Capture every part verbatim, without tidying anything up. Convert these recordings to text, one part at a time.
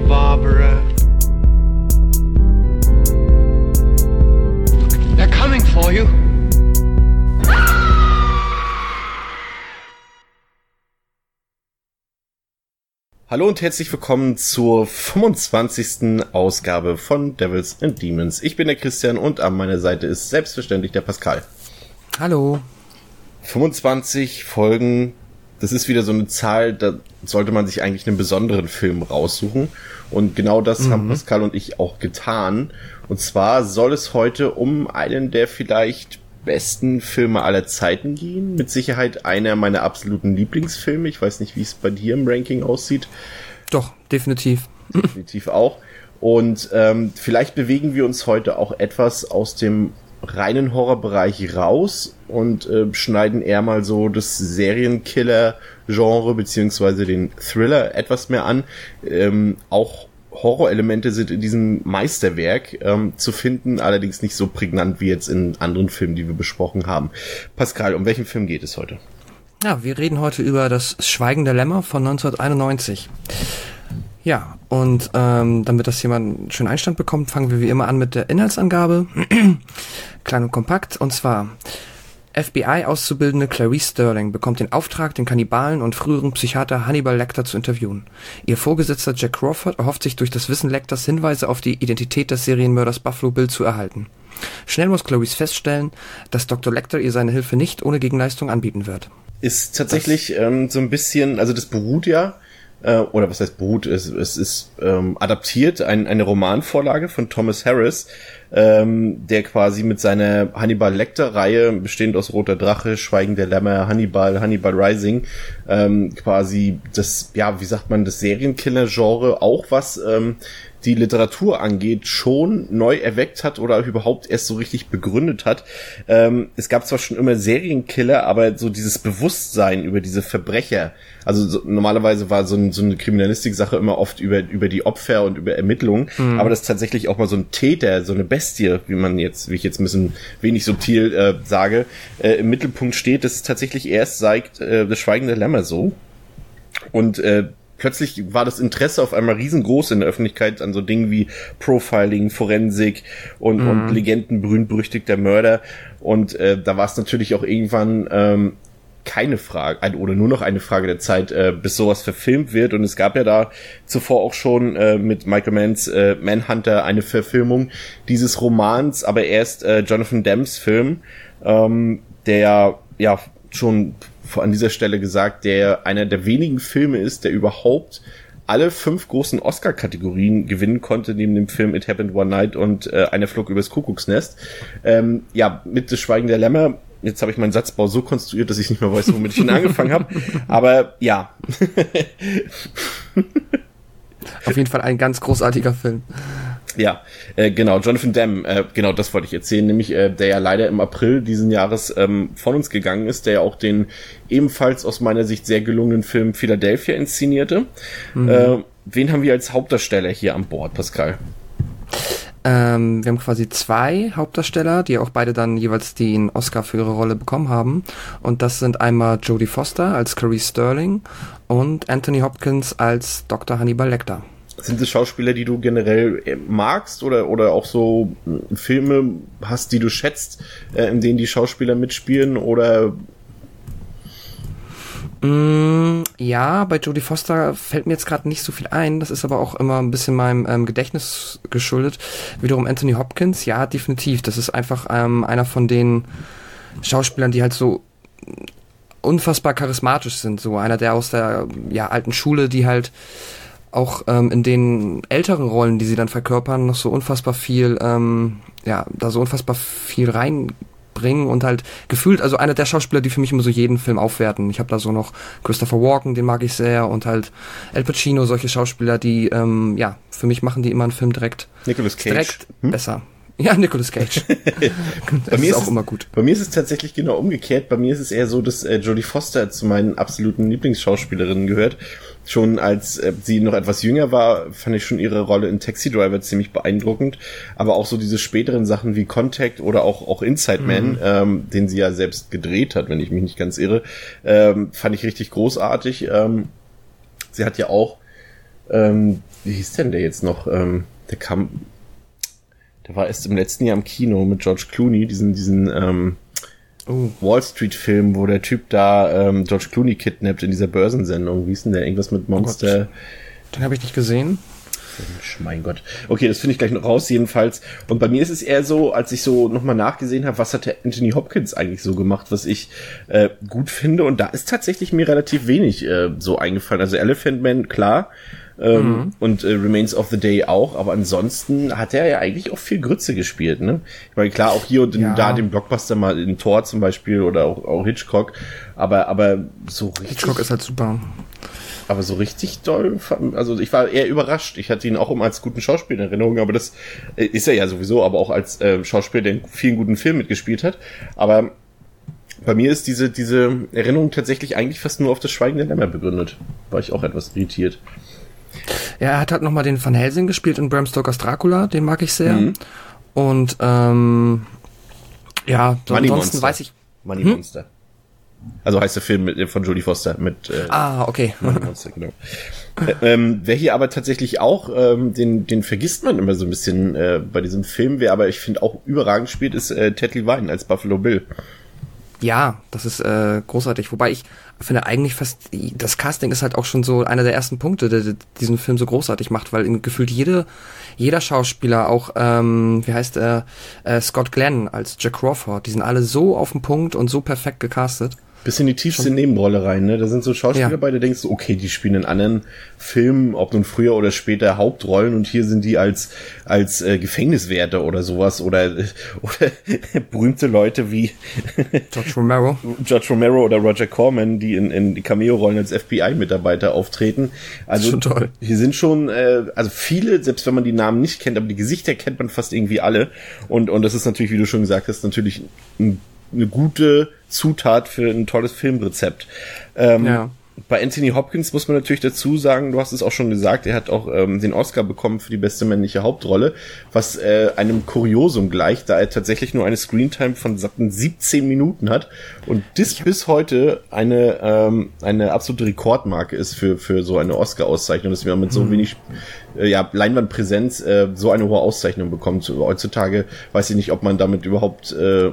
Barbara. They're coming for you. Hallo und herzlich willkommen zur fünfundzwanzigsten Ausgabe von Devils and Demons. Ich bin der Christian und an meiner Seite ist selbstverständlich der Pascal. Hallo. fünfundzwanzig Folgen, das ist wieder so eine Zahl, da sollte man sich eigentlich einen besonderen Film raussuchen. Und genau das mhm. haben Pascal und ich auch getan. Und zwar soll es heute um einen der vielleicht besten Filme aller Zeiten gehen. Mit Sicherheit einer meiner absoluten Lieblingsfilme. Ich weiß nicht, wie es bei dir im Ranking aussieht. Doch, definitiv. Definitiv auch. Und ähm, vielleicht bewegen wir uns heute auch etwas aus dem reinen Horrorbereich raus und äh, schneiden eher mal so das Serienkiller-Genre beziehungsweise den Thriller etwas mehr an. Ähm, auch Horrorelemente sind in diesem Meisterwerk ähm, zu finden, allerdings nicht so prägnant wie jetzt in anderen Filmen, die wir besprochen haben. Pascal, um welchen Film geht es heute? Ja, wir reden heute über das Schweigen der Lämmer von neunzehnhunderteinundneunzig. Ja, und ähm, damit das jemand einen schönen Einstand bekommt, fangen wir wie immer an mit der Inhaltsangabe. Klein und kompakt, und zwar: F B I-Auszubildende Clarice Sterling bekommt den Auftrag, den Kannibalen und früheren Psychiater Hannibal Lecter zu interviewen. Ihr Vorgesetzter Jack Crawford erhofft sich durch das Wissen Lecters Hinweise auf die Identität des Serienmörders Buffalo Bill zu erhalten. Schnell muss Clarice feststellen, dass Doktor Lecter ihr seine Hilfe nicht ohne Gegenleistung anbieten wird. Ist tatsächlich ähm, so ein bisschen, also das beruht ja, äh, oder was heißt beruht, es, es ist ähm, adaptiert, ein, eine Romanvorlage von Thomas Harris, ähm, der quasi mit seiner Hannibal Lecter-Reihe, bestehend aus Roter Drache, Schweigen der Lämmer, Hannibal, Hannibal Rising, ähm, quasi das, ja, wie sagt man, das Serienkiller-Genre, auch was ähm, die Literatur angeht, schon neu erweckt hat oder überhaupt erst so richtig begründet hat. Ähm, es gab zwar schon immer Serienkiller, aber so dieses Bewusstsein über diese Verbrecher, also so, normalerweise war so, ein, so eine Kriminalistik-Sache immer oft über über die Opfer und über Ermittlungen, mhm. aber dass tatsächlich auch mal so ein Täter, so eine Bestie, wie man jetzt, wie ich jetzt ein bisschen wenig subtil äh, sage, äh, im Mittelpunkt steht, das ist tatsächlich erst seit äh, das Schweigen der Lämmer so. Und äh, plötzlich war das Interesse auf einmal riesengroß in der Öffentlichkeit an so Dingen wie Profiling, Forensik und, mhm. und Legenden berühmt-berüchtigter Mörder. Und äh, da war es natürlich auch irgendwann ähm, keine Frage, oder nur noch eine Frage der Zeit, äh, bis sowas verfilmt wird. Und es gab ja da zuvor auch schon äh, mit Michael Manns äh, Manhunter eine Verfilmung dieses Romans, aber erst äh, Jonathan Demme's Film, ähm, der ja schon an dieser Stelle gesagt, der einer der wenigen Filme ist, der überhaupt alle fünf großen Oscar-Kategorien gewinnen konnte, neben dem Film It Happened One Night und äh, Einer flog übers Kuckucksnest. Ähm, ja, mit Das Schweigen der Lämmer. Jetzt habe ich meinen Satzbau so konstruiert, dass ich nicht mehr weiß, womit ich ihn angefangen habe. Aber ja. Auf jeden Fall ein ganz großartiger Film. Ja, äh, genau, Jonathan Demme, äh, genau, das wollte ich erzählen, nämlich äh, der ja leider im April diesen Jahres ähm, von uns gegangen ist, der ja auch den ebenfalls aus meiner Sicht sehr gelungenen Film Philadelphia inszenierte. Mhm. Äh, wen haben wir als Hauptdarsteller hier an Bord, Pascal? Ähm, wir haben quasi zwei Hauptdarsteller, die auch beide dann jeweils den Oscar für ihre Rolle bekommen haben. Und das sind einmal Jodie Foster als Clarice Sterling und Anthony Hopkins als Doktor Hannibal Lecter. Sind es Schauspieler, die du generell magst oder oder auch so Filme hast, die du schätzt, äh, in denen die Schauspieler mitspielen, oder? Mm, ja, bei Jodie Foster fällt mir jetzt gerade nicht so viel ein. Das ist aber auch immer ein bisschen meinem ähm, Gedächtnis geschuldet. Wiederum Anthony Hopkins, ja, definitiv. Das ist einfach ähm, einer von den Schauspielern, die halt so unfassbar charismatisch sind. So einer, der aus der ja alten Schule, die halt auch ähm, in den älteren Rollen, die sie dann verkörpern, noch so unfassbar viel, ähm, ja, da so unfassbar viel reinbringen und halt gefühlt, also einer der Schauspieler, die für mich immer so jeden Film aufwerten. Ich habe da so noch Christopher Walken, den mag ich sehr, und halt Al Pacino, solche Schauspieler, die, ähm, ja, für mich machen die immer einen Film direkt, Nicolas Cage. direkt hm? besser. Ja, Nicolas Cage. Das bei mir ist auch ist es, immer gut. Bei mir ist es tatsächlich genau umgekehrt. Bei mir ist es eher so, dass äh, Jodie Foster zu meinen absoluten Lieblingsschauspielerinnen gehört. Schon als äh, sie noch etwas jünger war, fand ich schon ihre Rolle in Taxi Driver ziemlich beeindruckend. Aber auch so diese späteren Sachen wie Contact oder auch auch Inside Man, mhm. ähm, den sie ja selbst gedreht hat, wenn ich mich nicht ganz irre, ähm, fand ich richtig großartig. Ähm, sie hat ja auch ähm, wie hieß denn der jetzt noch? Ähm, der kam, der war erst im letzten Jahr im Kino mit George Clooney, diesen, diesen, ähm, oh. Wall Street Film, wo der Typ da, ähm, George Clooney kidnappt in dieser Börsensendung. Wie hieß denn der? Irgendwas mit Monster? Oh, den habe ich nicht gesehen. Mein Gott. Okay, das finde ich gleich noch raus, jedenfalls. Und bei mir ist es eher so, als ich so nochmal nachgesehen habe, was hat der Anthony Hopkins eigentlich so gemacht, was ich äh, gut finde. Und da ist tatsächlich mir relativ wenig äh, so eingefallen. Also Elephant Man, klar. Ähm, mhm. Und äh, Remains of the Day auch. Aber ansonsten hat er ja eigentlich auch viel Grütze gespielt, ne? Ich meine, klar, auch hier und ja. da den Blockbuster mal in Thor zum Beispiel oder auch, auch Hitchcock. Aber, aber so richtig... Hitchcock ist halt super. Aber so richtig doll, also ich war eher überrascht. Ich hatte ihn auch immer als guten Schauspieler in Erinnerung, aber das ist er ja sowieso, aber auch als äh, Schauspieler, der in vielen guten Filmen mitgespielt hat. Aber bei mir ist diese diese Erinnerung tatsächlich eigentlich fast nur auf das Schweigen der Lämmer begründet. War ich auch etwas irritiert. Ja, er hat halt nochmal den Van Helsing gespielt in Bram Stokers Dracula, den mag ich sehr. Mhm. Und ähm, ja, so Money ansonsten Monster. weiß ich... Money hm? Monster. Also heißt der Film mit, von Jodie Foster mit äh, Ah, okay. Monster, genau. äh, ähm, wer hier aber tatsächlich auch, ähm, den den vergisst man immer so ein bisschen äh, bei diesem Film, wer aber ich finde auch überragend spielt, ist äh, Ted Levine als Buffalo Bill. Ja, das ist äh, großartig. Wobei ich finde eigentlich fast, das Casting ist halt auch schon so einer der ersten Punkte, der, der diesen Film so großartig macht, weil in gefühlt jede jeder Schauspieler, auch, ähm, wie heißt er, äh, Scott Glenn als Jack Crawford, die sind alle so auf den Punkt und so perfekt gecastet. Bis in die tiefste Schon. Nebenrolle rein, ne? Da sind so Schauspieler ja. bei, da denkst du, okay, die spielen in anderen Filmen, ob nun früher oder später Hauptrollen und hier sind die als als äh, Gefängniswärter oder sowas oder oder berühmte Leute wie George Romero. George Romero oder Roger Corman, die in, in Cameo-Rollen als F B I-Mitarbeiter auftreten. Also schon toll. Hier sind schon, äh, also viele, selbst wenn man die Namen nicht kennt, aber die Gesichter kennt man fast irgendwie alle. Und und das ist natürlich, wie du schon gesagt hast, natürlich ein eine gute Zutat für ein tolles Filmrezept. Ähm, ja. Bei Anthony Hopkins muss man natürlich dazu sagen, du hast es auch schon gesagt, er hat auch ähm, den Oscar bekommen für die beste männliche Hauptrolle, was äh, einem Kuriosum gleicht, da er tatsächlich nur eine Screentime von satten siebzehn Minuten hat und das bis heute eine ähm, eine absolute Rekordmarke ist für für so eine Oscar-Auszeichnung, dass man mit so mhm. wenig äh, ja, Leinwandpräsenz äh, so eine hohe Auszeichnung bekommt. Heutzutage weiß ich nicht, ob man damit überhaupt äh,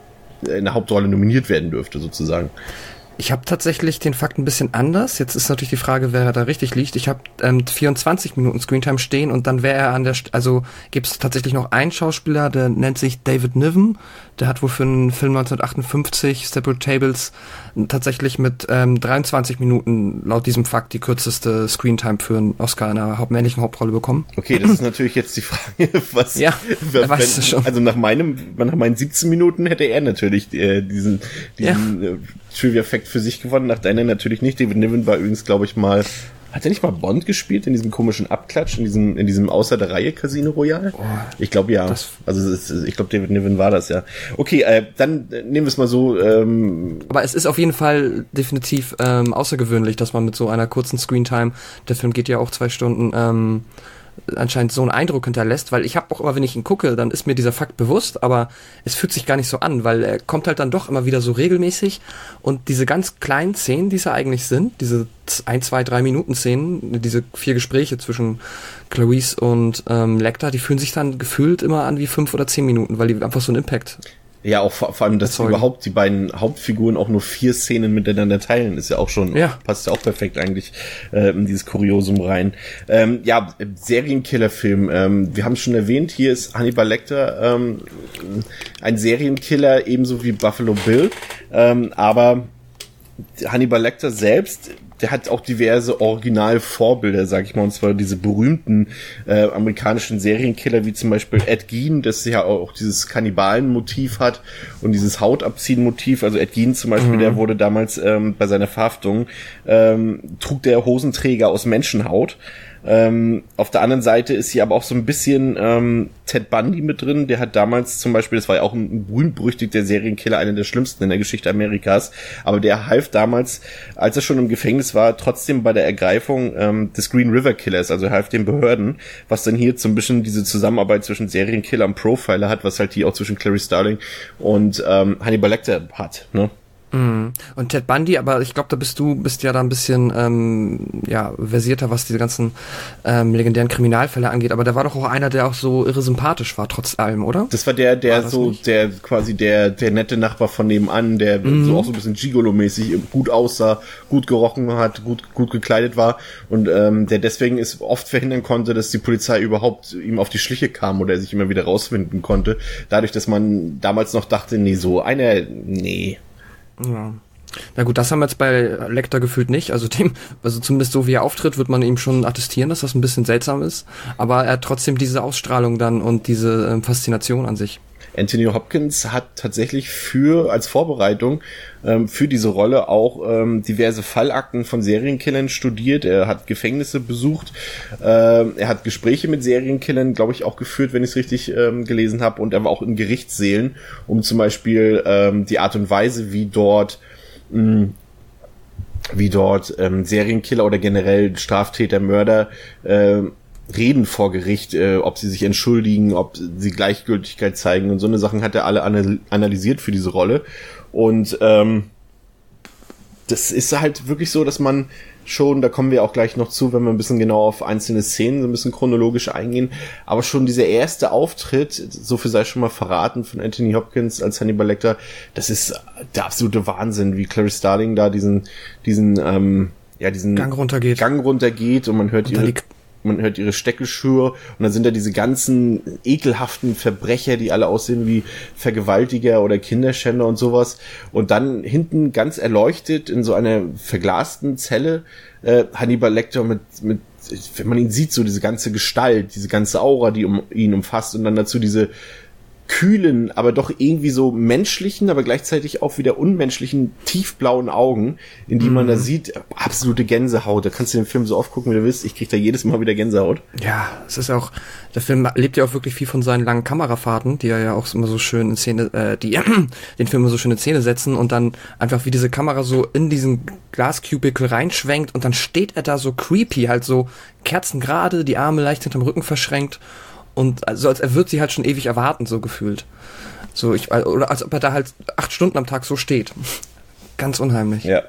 in der Hauptrolle nominiert werden dürfte, sozusagen. Ich habe tatsächlich den Fakt ein bisschen anders. Jetzt ist natürlich die Frage, wer da richtig liegt. Ich habe ähm, vierundzwanzig Minuten Screentime stehen und dann wäre er an der, St- also gibt es tatsächlich noch einen Schauspieler, der nennt sich David Niven. Der hat wohl für einen Film neunzehnhundertachtundfünfzig, Separate Tables, tatsächlich mit ähm, dreiundzwanzig Minuten laut diesem Fakt die kürzeste Screentime für einen Oscar in einer haupt- männlichen Hauptrolle bekommen. Okay, das ist natürlich jetzt die Frage, was... Ja, wenn, weißt du schon. Also nach meinem, nach meinen siebzehn Minuten hätte er natürlich äh, diesen, diesen ja. äh, Trivia-Fact für sich gewonnen, nach deiner natürlich nicht. David Niven war übrigens, glaube ich, mal... Hat er nicht mal Bond gespielt in diesem komischen Abklatsch, in diesem in diesem außer der Reihe Casino Royale? Oh, ich glaube ja. Also ist, ich glaube David Niven war das ja. Okay, äh, dann nehmen wir es mal so. Ähm Aber es ist auf jeden Fall definitiv ähm, außergewöhnlich, dass man mit so einer kurzen Screentime, der Film geht ja auch zwei Stunden, ähm, anscheinend so einen Eindruck hinterlässt, weil ich habe auch immer, wenn ich ihn gucke, dann ist mir dieser Fakt bewusst, aber es fühlt sich gar nicht so an, weil er kommt halt dann doch immer wieder so regelmäßig und diese ganz kleinen Szenen, die es ja eigentlich sind, diese ein, zwei, drei Minuten Szenen, diese vier Gespräche zwischen Clarice und ähm, Lecter, die fühlen sich dann gefühlt immer an wie fünf oder zehn Minuten, weil die einfach so einen Impact. Ja, auch vor, vor allem, dass erzeugen. Überhaupt die beiden Hauptfiguren auch nur vier Szenen miteinander teilen, ist ja auch schon, ja. passt ja auch perfekt eigentlich äh, in dieses Kuriosum rein. Ähm, ja, Serienkiller-Film, ähm, wir haben es schon erwähnt, hier ist Hannibal Lecter ähm, ein Serienkiller, ebenso wie Buffalo Bill, ähm, aber Hannibal Lecter selbst, der hat auch diverse Originalvorbilder, sag ich mal, und zwar diese berühmten äh, amerikanischen Serienkiller, wie zum Beispiel Ed Gein, das ja auch dieses Kannibalen-Motiv hat und dieses Hautabziehen-Motiv. Also Ed Gein zum Beispiel, mhm. der wurde damals ähm, bei seiner Verhaftung, ähm, trug der Hosenträger aus Menschenhaut. Ähm, auf der anderen Seite ist hier aber auch so ein bisschen ähm, Ted Bundy mit drin, der hat damals zum Beispiel, das war ja auch ein berühmt-berüchtigter Serienkiller, einer der schlimmsten in der Geschichte Amerikas, aber der half damals, als er schon im Gefängnis war, trotzdem bei der Ergreifung ähm, des Green River Killers, also er half den Behörden, was dann hier so ein bisschen diese Zusammenarbeit zwischen Serienkiller und Profiler hat, was halt hier auch zwischen Clarice Starling und ähm, Hannibal Lecter hat, ne? Mhm. Und Ted Bundy, aber ich glaube, da bist du, bist ja da ein bisschen ähm, ja, versierter, was diese ganzen ähm, legendären Kriminalfälle angeht, aber der war doch auch einer, der auch so irre sympathisch war, trotz allem, oder? Das war der, der war so, nicht? der quasi der der nette Nachbar von nebenan, der Mhm. so auch so ein bisschen Gigolo-mäßig gut aussah, gut gerochen hat, gut gut gekleidet war und ähm, der deswegen es oft verhindern konnte, dass die Polizei überhaupt ihm auf die Schliche kam oder er sich immer wieder rausfinden konnte. Dadurch, dass man damals noch dachte, nee, so einer, nee. Ja. Na gut, das haben wir jetzt bei Lecter gefühlt nicht. Also dem, also zumindest so wie er auftritt, wird man ihm schon attestieren, dass das ein bisschen seltsam ist. Aber er hat trotzdem diese Ausstrahlung dann und diese ähm, Faszination an sich. Anthony Hopkins hat tatsächlich für, als Vorbereitung ähm, für diese Rolle auch ähm, diverse Fallakten von Serienkillern studiert. Er hat Gefängnisse besucht. Ähm, er hat Gespräche mit Serienkillern, glaube ich, auch geführt, wenn ich es richtig ähm, gelesen habe. Und er war auch in Gerichtssälen, um zum Beispiel ähm, die Art und Weise, wie dort mh, wie dort ähm, Serienkiller oder generell Straftäter, Mörder äh, reden vor Gericht, äh, ob sie sich entschuldigen, ob sie Gleichgültigkeit zeigen und so eine Sachen hat er alle anal- analysiert für diese Rolle und ähm, das ist halt wirklich so, dass man schon, da kommen wir auch gleich noch zu, wenn wir ein bisschen genau auf einzelne Szenen so ein bisschen chronologisch eingehen, aber schon dieser erste Auftritt, so viel sei schon mal verraten, von Anthony Hopkins als Hannibal Lecter, das ist der absolute Wahnsinn, wie Clarice Starling da diesen diesen ähm, ja diesen Gang runtergeht. Gang runtergeht und man hört Und ihre die man hört ihre Steckelschür und dann sind da diese ganzen ekelhaften Verbrecher, die alle aussehen wie Vergewaltiger oder Kinderschänder und sowas. Und dann hinten ganz erleuchtet in so einer verglasten Zelle äh, Hannibal Lecter mit, mit, wenn man ihn sieht, so diese ganze Gestalt, diese ganze Aura, die um ihn umfasst und dann dazu diese kühlen, aber doch irgendwie so menschlichen, aber gleichzeitig auch wieder unmenschlichen, tiefblauen Augen, in die man da sieht, absolute Gänsehaut. Da kannst du den Film so oft gucken, wie du willst. Ich krieg da jedes Mal wieder Gänsehaut. Ja, es ist auch, der Film lebt ja auch wirklich viel von seinen langen Kamerafahrten, die er ja auch immer so schön in Szene, äh, die den Film immer so schön in Szene setzen und dann einfach wie diese Kamera so in diesen Glascubicle reinschwenkt und dann steht er da so creepy, halt so kerzengerade, die Arme leicht hinterm Rücken verschränkt. Und also als er wird sie halt schon ewig erwarten, so gefühlt. So, ich, oder als ob er da halt acht Stunden am Tag so steht. Ganz unheimlich. Ja.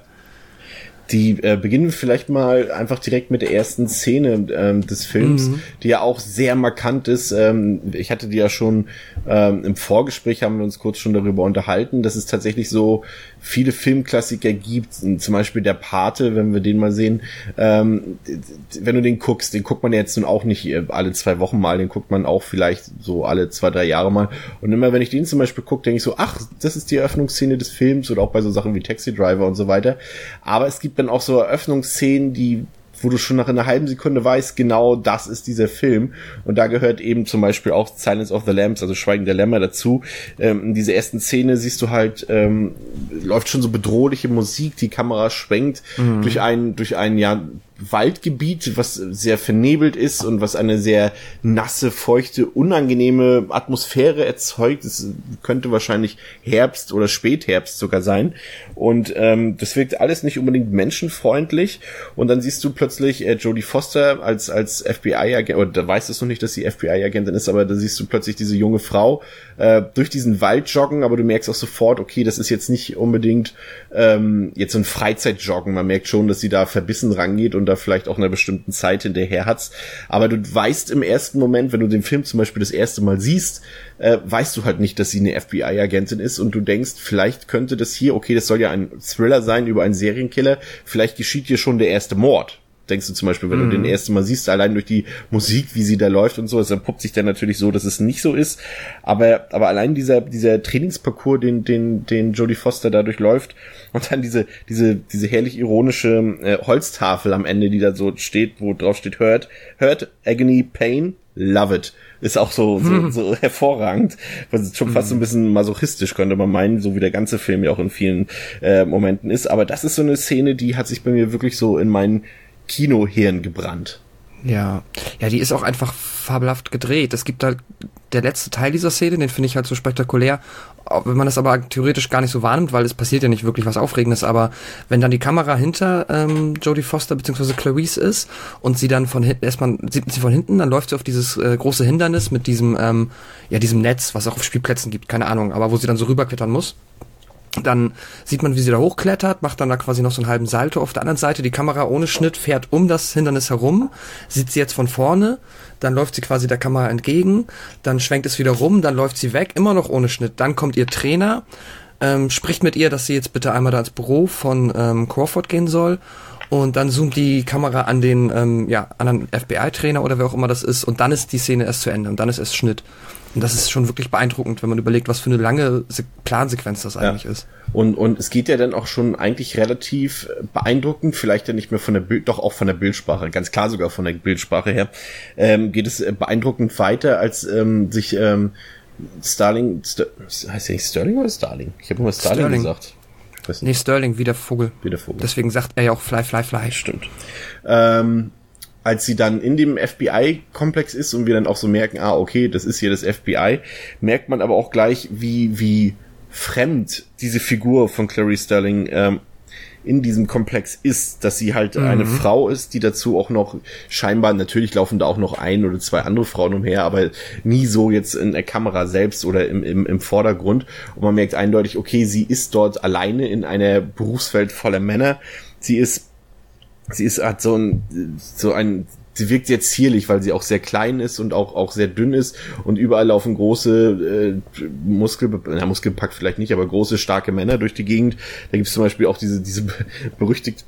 Die äh, beginnen wir vielleicht mal einfach direkt mit der ersten Szene ähm, des Films, mhm. die ja auch sehr markant ist. Ähm, ich hatte die ja schon ähm, im Vorgespräch, haben wir uns kurz schon darüber unterhalten, dass es tatsächlich so viele Filmklassiker gibt, zum Beispiel der Pate, wenn wir den mal sehen. Ähm, wenn du den guckst, den guckt man jetzt nun auch nicht alle zwei Wochen mal, den guckt man auch vielleicht so alle zwei, drei Jahre mal. Und immer wenn ich den zum Beispiel gucke, denke ich so, ach, das ist die Eröffnungsszene des Films oder auch bei so Sachen wie Taxi Driver und so weiter. Aber es gibt dann auch so Eröffnungsszenen, die wo du schon nach einer halben Sekunde weißt, genau das ist dieser Film. Und da gehört eben zum Beispiel auch Silence of the Lambs, also Schweigen der Lämmer dazu. Ähm, in dieser ersten Szene siehst du halt, ähm, läuft schon so bedrohliche Musik, die Kamera schwenkt mhm. durch ein, durch ein, ja, Waldgebiet, was sehr vernebelt ist und was eine sehr nasse, feuchte, unangenehme Atmosphäre erzeugt. Es könnte wahrscheinlich Herbst oder Spätherbst sogar sein. Und ähm, das wirkt alles nicht unbedingt menschenfreundlich. Und dann siehst du plötzlich äh, Jodie Foster als als F B I-Agent, oder da weißt du noch nicht, dass sie F B I-Agentin ist, aber da siehst du plötzlich diese junge Frau äh, durch diesen Wald joggen, aber du merkst auch sofort, okay, das ist jetzt nicht unbedingt ähm, jetzt so ein Freizeitjoggen. Man merkt schon, dass sie da verbissen rangeht und da vielleicht auch in einer bestimmten Zeit hinterher hat's. Aber du weißt im ersten Moment, wenn du den Film zum Beispiel das erste Mal siehst, äh, weißt du halt nicht, dass sie eine F B I-Agentin ist und du denkst, vielleicht könnte das hier, okay, das soll ja ein Thriller sein über einen Serienkiller, vielleicht geschieht hier schon der erste Mord. Denkst du zum Beispiel, wenn mm. du den ersten Mal siehst, allein durch die Musik, wie sie da läuft und so, es entpuppt sich dann natürlich so, dass es nicht so ist. Aber, aber allein dieser, dieser Trainingsparcours, den, den, den Jodie Foster da durchläuft und dann diese, diese, diese herrlich ironische äh, Holztafel am Ende, die da so steht, wo drauf steht, hurt, hurt, agony, pain, love it. Ist auch so, so, mm. so hervorragend. Das ist schon mm. fast so ein bisschen masochistisch, könnte man meinen, so wie der ganze Film ja auch in vielen äh, Momenten ist. Aber das ist so eine Szene, die hat sich bei mir wirklich so in meinen Kinohirn gebrannt. Ja, ja, die ist auch einfach fabelhaft gedreht. Es gibt halt der letzte Teil dieser Szene, den finde ich halt so spektakulär, wenn man das aber theoretisch gar nicht so wahrnimmt, weil es passiert ja nicht wirklich was Aufregendes, aber wenn dann die Kamera hinter ähm, Jodie Foster bzw. Clarice ist und sie dann von hinten, erstmal sieht man sie von hinten, dann läuft sie auf dieses äh, große Hindernis mit diesem, ähm, ja, diesem Netz, was es auch auf Spielplätzen gibt, keine Ahnung, aber wo sie dann so rüberklettern muss. Dann sieht man, wie sie da hochklettert, macht dann da quasi noch so einen halben Salto. Auf der anderen Seite, die Kamera ohne Schnitt fährt um das Hindernis herum, sieht sie jetzt von vorne, dann läuft sie quasi der Kamera entgegen, dann schwenkt es wieder rum, dann läuft sie weg, immer noch ohne Schnitt. Dann kommt ihr Trainer, ähm, spricht mit ihr, dass sie jetzt bitte einmal da ins Büro von ähm, Crawford gehen soll. Und dann zoomt die Kamera an den ähm, ja, anderen F B I-Trainer oder wer auch immer das ist. Und dann ist die Szene erst zu Ende und dann ist erst Schnitt. Und das ist schon wirklich beeindruckend, wenn man überlegt, was für eine lange Se- Plansequenz das eigentlich ja. ist. Und und es geht ja dann auch schon eigentlich relativ beeindruckend, vielleicht ja nicht mehr von der Bild, doch auch von der Bildsprache, ganz klar sogar von der Bildsprache her, ähm, geht es beeindruckend weiter, als ähm, sich ähm, Starling, Ster- heißt ja nicht Sterling oder Starling? Ich habe immer Starling, Sterling gesagt. Nee, Sterling, wie der Vogel. Wie der Vogel. Deswegen sagt er ja auch Fly, Fly, Fly. Stimmt. Ähm, als sie dann in dem F B I-Komplex ist und wir dann auch so merken, ah, okay, das ist hier das F B I, merkt man aber auch gleich, wie wie fremd diese Figur von Clarice Starling ähm, in diesem Komplex ist, dass sie halt mhm. eine Frau ist, die dazu auch noch scheinbar, natürlich laufen da auch noch ein oder zwei andere Frauen umher, aber nie so jetzt in der Kamera selbst oder im, im, im Vordergrund. Und man merkt eindeutig, okay, sie ist dort alleine in einer Berufswelt voller Männer. Sie ist, sie ist, hat so ein, so ein, sie wirkt sehr zierlich, weil sie auch sehr klein ist und auch auch sehr dünn ist und überall laufen große äh, Muskel, na, muskelbepackt vielleicht nicht, aber große, starke Männer durch die Gegend. Da gibt es zum Beispiel auch diese diese berüchtigt,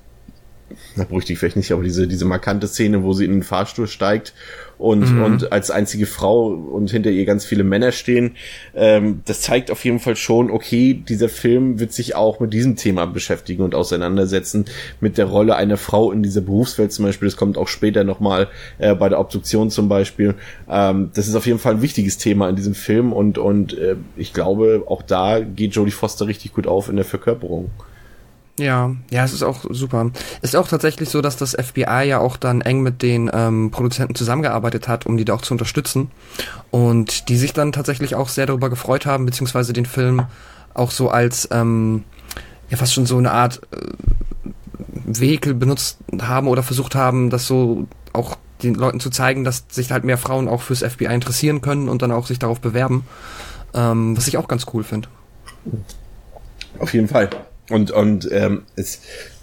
na berüchtigt vielleicht nicht, aber diese diese markante Szene, wo sie in den Fahrstuhl steigt und mhm. und als einzige Frau und hinter ihr ganz viele Männer stehen. Ähm, das zeigt auf jeden Fall schon, okay, dieser Film wird sich auch mit diesem Thema beschäftigen und auseinandersetzen, mit der Rolle einer Frau in dieser Berufswelt zum Beispiel. Das kommt auch später nochmal äh, bei der Obduktion zum Beispiel. Ähm, das ist auf jeden Fall ein wichtiges Thema in diesem Film und und äh, ich glaube, auch da geht Jodie Foster richtig gut auf in der Verkörperung. Ja, ja, es ist auch super. Es ist auch tatsächlich so, dass das F B I ja auch dann eng mit den ähm, Produzenten zusammengearbeitet hat, um die da auch zu unterstützen. Und die sich dann tatsächlich auch sehr darüber gefreut haben, beziehungsweise den Film auch so als, ähm, ja, fast schon so eine Art äh, Vehikel benutzt haben oder versucht haben, das so auch den Leuten zu zeigen, dass sich halt mehr Frauen auch fürs F B I interessieren können und dann auch sich darauf bewerben. Ähm, was ich auch ganz cool finde. Auf jeden Fall. Und und ähm, es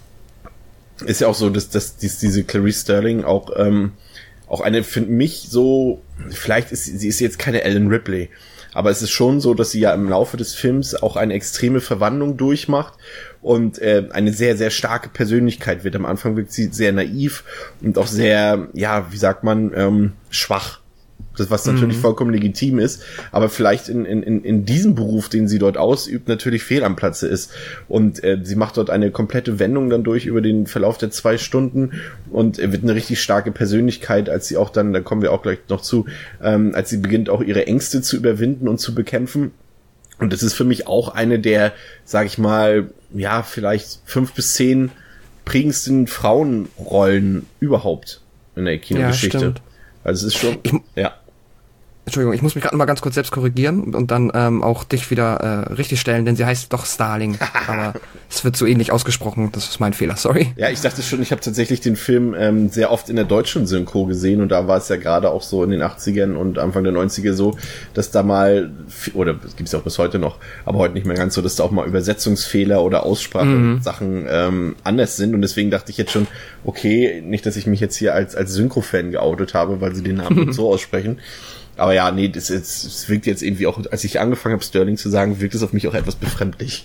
ist ja auch so, dass, dass dies, diese Clarice Starling auch ähm, auch eine, für mich so, vielleicht ist sie ist jetzt keine Ellen Ripley, aber es ist schon so, dass sie ja im Laufe des Films auch eine extreme Verwandlung durchmacht und äh, eine sehr, sehr starke Persönlichkeit wird. Am Anfang wirkt sie sehr naiv und auch sehr, ja, wie sagt man, ähm, schwach. Das, was natürlich mhm. vollkommen legitim ist, aber vielleicht in, in, in diesem Beruf, den sie dort ausübt, natürlich fehl am Platze ist. Und äh, sie macht dort eine komplette Wendung dann durch über den Verlauf der zwei Stunden und äh, wird eine richtig starke Persönlichkeit, als sie auch dann, da kommen wir auch gleich noch zu, ähm, als sie beginnt auch ihre Ängste zu überwinden und zu bekämpfen. Und das ist für mich auch eine der, sag ich mal, ja, vielleicht fünf bis zehn prägendsten Frauenrollen überhaupt in der Kinogeschichte. Ja, stimmt. Also es ist schon, ich, ja. Entschuldigung, ich muss mich gerade mal ganz kurz selbst korrigieren und dann ähm, auch dich wieder äh, richtig stellen, denn sie heißt doch Starling, aber es wird so ähnlich ausgesprochen, das ist mein Fehler, sorry. Ja, ich dachte schon, ich habe tatsächlich den Film ähm, sehr oft in der deutschen Synchro gesehen und da war es ja gerade auch so in den achtzigern und Anfang der neunziger so, dass da mal, oder es gibt es ja auch bis heute noch, aber heute nicht mehr ganz so, dass da auch mal Übersetzungsfehler oder Aussprachesachen mhm. ähm, anders sind und deswegen dachte ich jetzt schon, okay, nicht, dass ich mich jetzt hier als als Synchro-Fan geoutet habe, weil sie den Namen so aussprechen. Aber ja, nee, das, das, das wirkt jetzt irgendwie auch, als ich angefangen habe, Sterling zu sagen, wirkt es auf mich auch etwas befremdlich.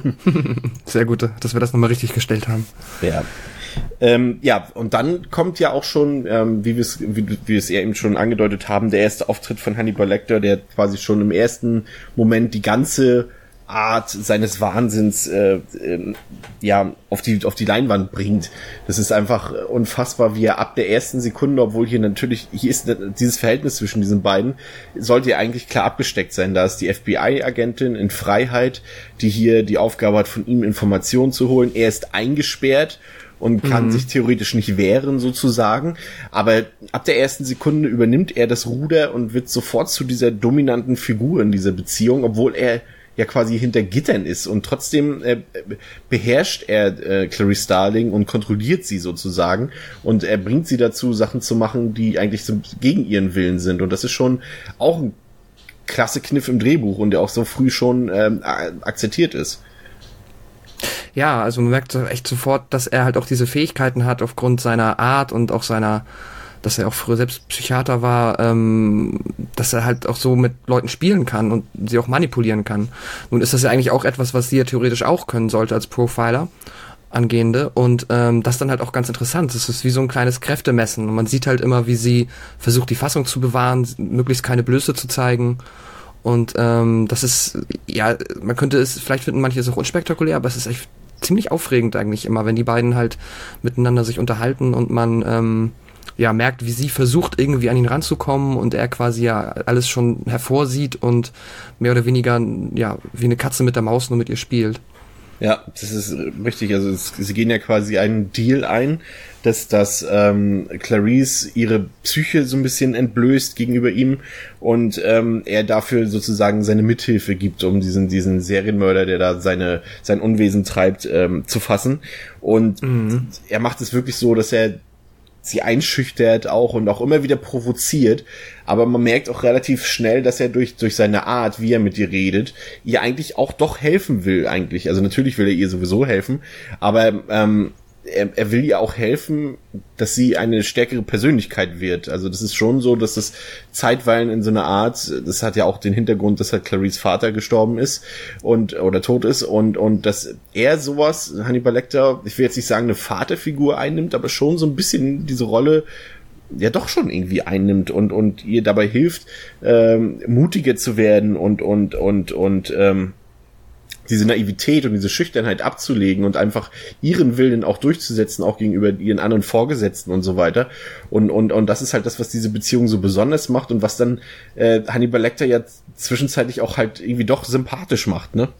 Sehr gut, dass wir das nochmal richtig gestellt haben. Ja. Ähm, ja, und dann kommt ja auch schon, ähm, wie wir es wie, wie wir es eben schon angedeutet haben, der erste Auftritt von Hannibal Lecter, der quasi schon im ersten Moment die ganze Art seines Wahnsinns äh, äh, ja auf die auf die Leinwand bringt. Das ist einfach unfassbar, wie er ab der ersten Sekunde, obwohl hier natürlich hier ist dieses Verhältnis zwischen diesen beiden, sollte ja eigentlich klar abgesteckt sein. Da ist die F B I-Agentin in Freiheit, die hier die Aufgabe hat, von ihm Informationen zu holen. Er ist eingesperrt und kann mhm. sich theoretisch nicht wehren sozusagen, aber ab der ersten Sekunde übernimmt er das Ruder und wird sofort zu dieser dominanten Figur in dieser Beziehung, obwohl er ja quasi hinter Gittern ist und trotzdem äh, beherrscht er äh, Clarice Starling und kontrolliert sie sozusagen und er bringt sie dazu, Sachen zu machen, die eigentlich so gegen ihren Willen sind und das ist schon auch ein klasse Kniff im Drehbuch und der auch so früh schon ähm, akzeptiert ist. Ja, also man merkt echt sofort, dass er halt auch diese Fähigkeiten hat aufgrund seiner Art und auch seiner, dass er auch früher selbst Psychiater war, ähm, dass er halt auch so mit Leuten spielen kann und sie auch manipulieren kann. Nun ist das ja eigentlich auch etwas, was sie ja theoretisch auch können sollte als Profiler, Angehende, und ähm, das dann halt auch ganz interessant. Es ist wie so ein kleines Kräftemessen und man sieht halt immer, wie sie versucht, die Fassung zu bewahren, möglichst keine Blöße zu zeigen. Und ähm, das ist, ja, man könnte es, vielleicht finden manche es auch unspektakulär, aber es ist echt ziemlich aufregend eigentlich immer, wenn die beiden halt miteinander sich unterhalten und man ähm, ja merkt, wie sie versucht, irgendwie an ihn ranzukommen und er quasi ja alles schon hervorsieht und mehr oder weniger ja wie eine Katze mit der Maus nur mit ihr spielt. Ja, das ist richtig. Also es, sie gehen ja quasi einen Deal ein, dass dass ähm, Clarice ihre Psyche so ein bisschen entblößt gegenüber ihm und ähm, er dafür sozusagen seine Mithilfe gibt, um diesen diesen Serienmörder, der da seine sein Unwesen treibt, ähm, zu fassen. Und mhm. er macht es wirklich so, dass er sie einschüchtert auch und auch immer wieder provoziert, aber man merkt auch relativ schnell, dass er durch durch seine Art, wie er mit ihr redet, ihr eigentlich auch doch helfen will eigentlich. Also natürlich will er ihr sowieso helfen, aber ähm, er, er will ihr auch helfen, dass sie eine stärkere Persönlichkeit wird. Also das ist schon so, dass das zeitweilen in so einer Art, das hat ja auch den Hintergrund, dass halt Clarice Vater gestorben ist und oder tot ist und und dass er sowas, Hannibal Lecter, ich will jetzt nicht sagen eine Vaterfigur einnimmt, aber schon so ein bisschen diese Rolle ja doch schon irgendwie einnimmt und und ihr dabei hilft, ähm, mutiger zu werden und und und und ähm, diese Naivität und diese Schüchternheit abzulegen und einfach ihren Willen auch durchzusetzen, auch gegenüber ihren anderen Vorgesetzten und so weiter. Und und und das ist halt das, was diese Beziehung so besonders macht und was dann äh, Hannibal Lecter ja zwischenzeitlich auch halt irgendwie doch sympathisch macht, ne?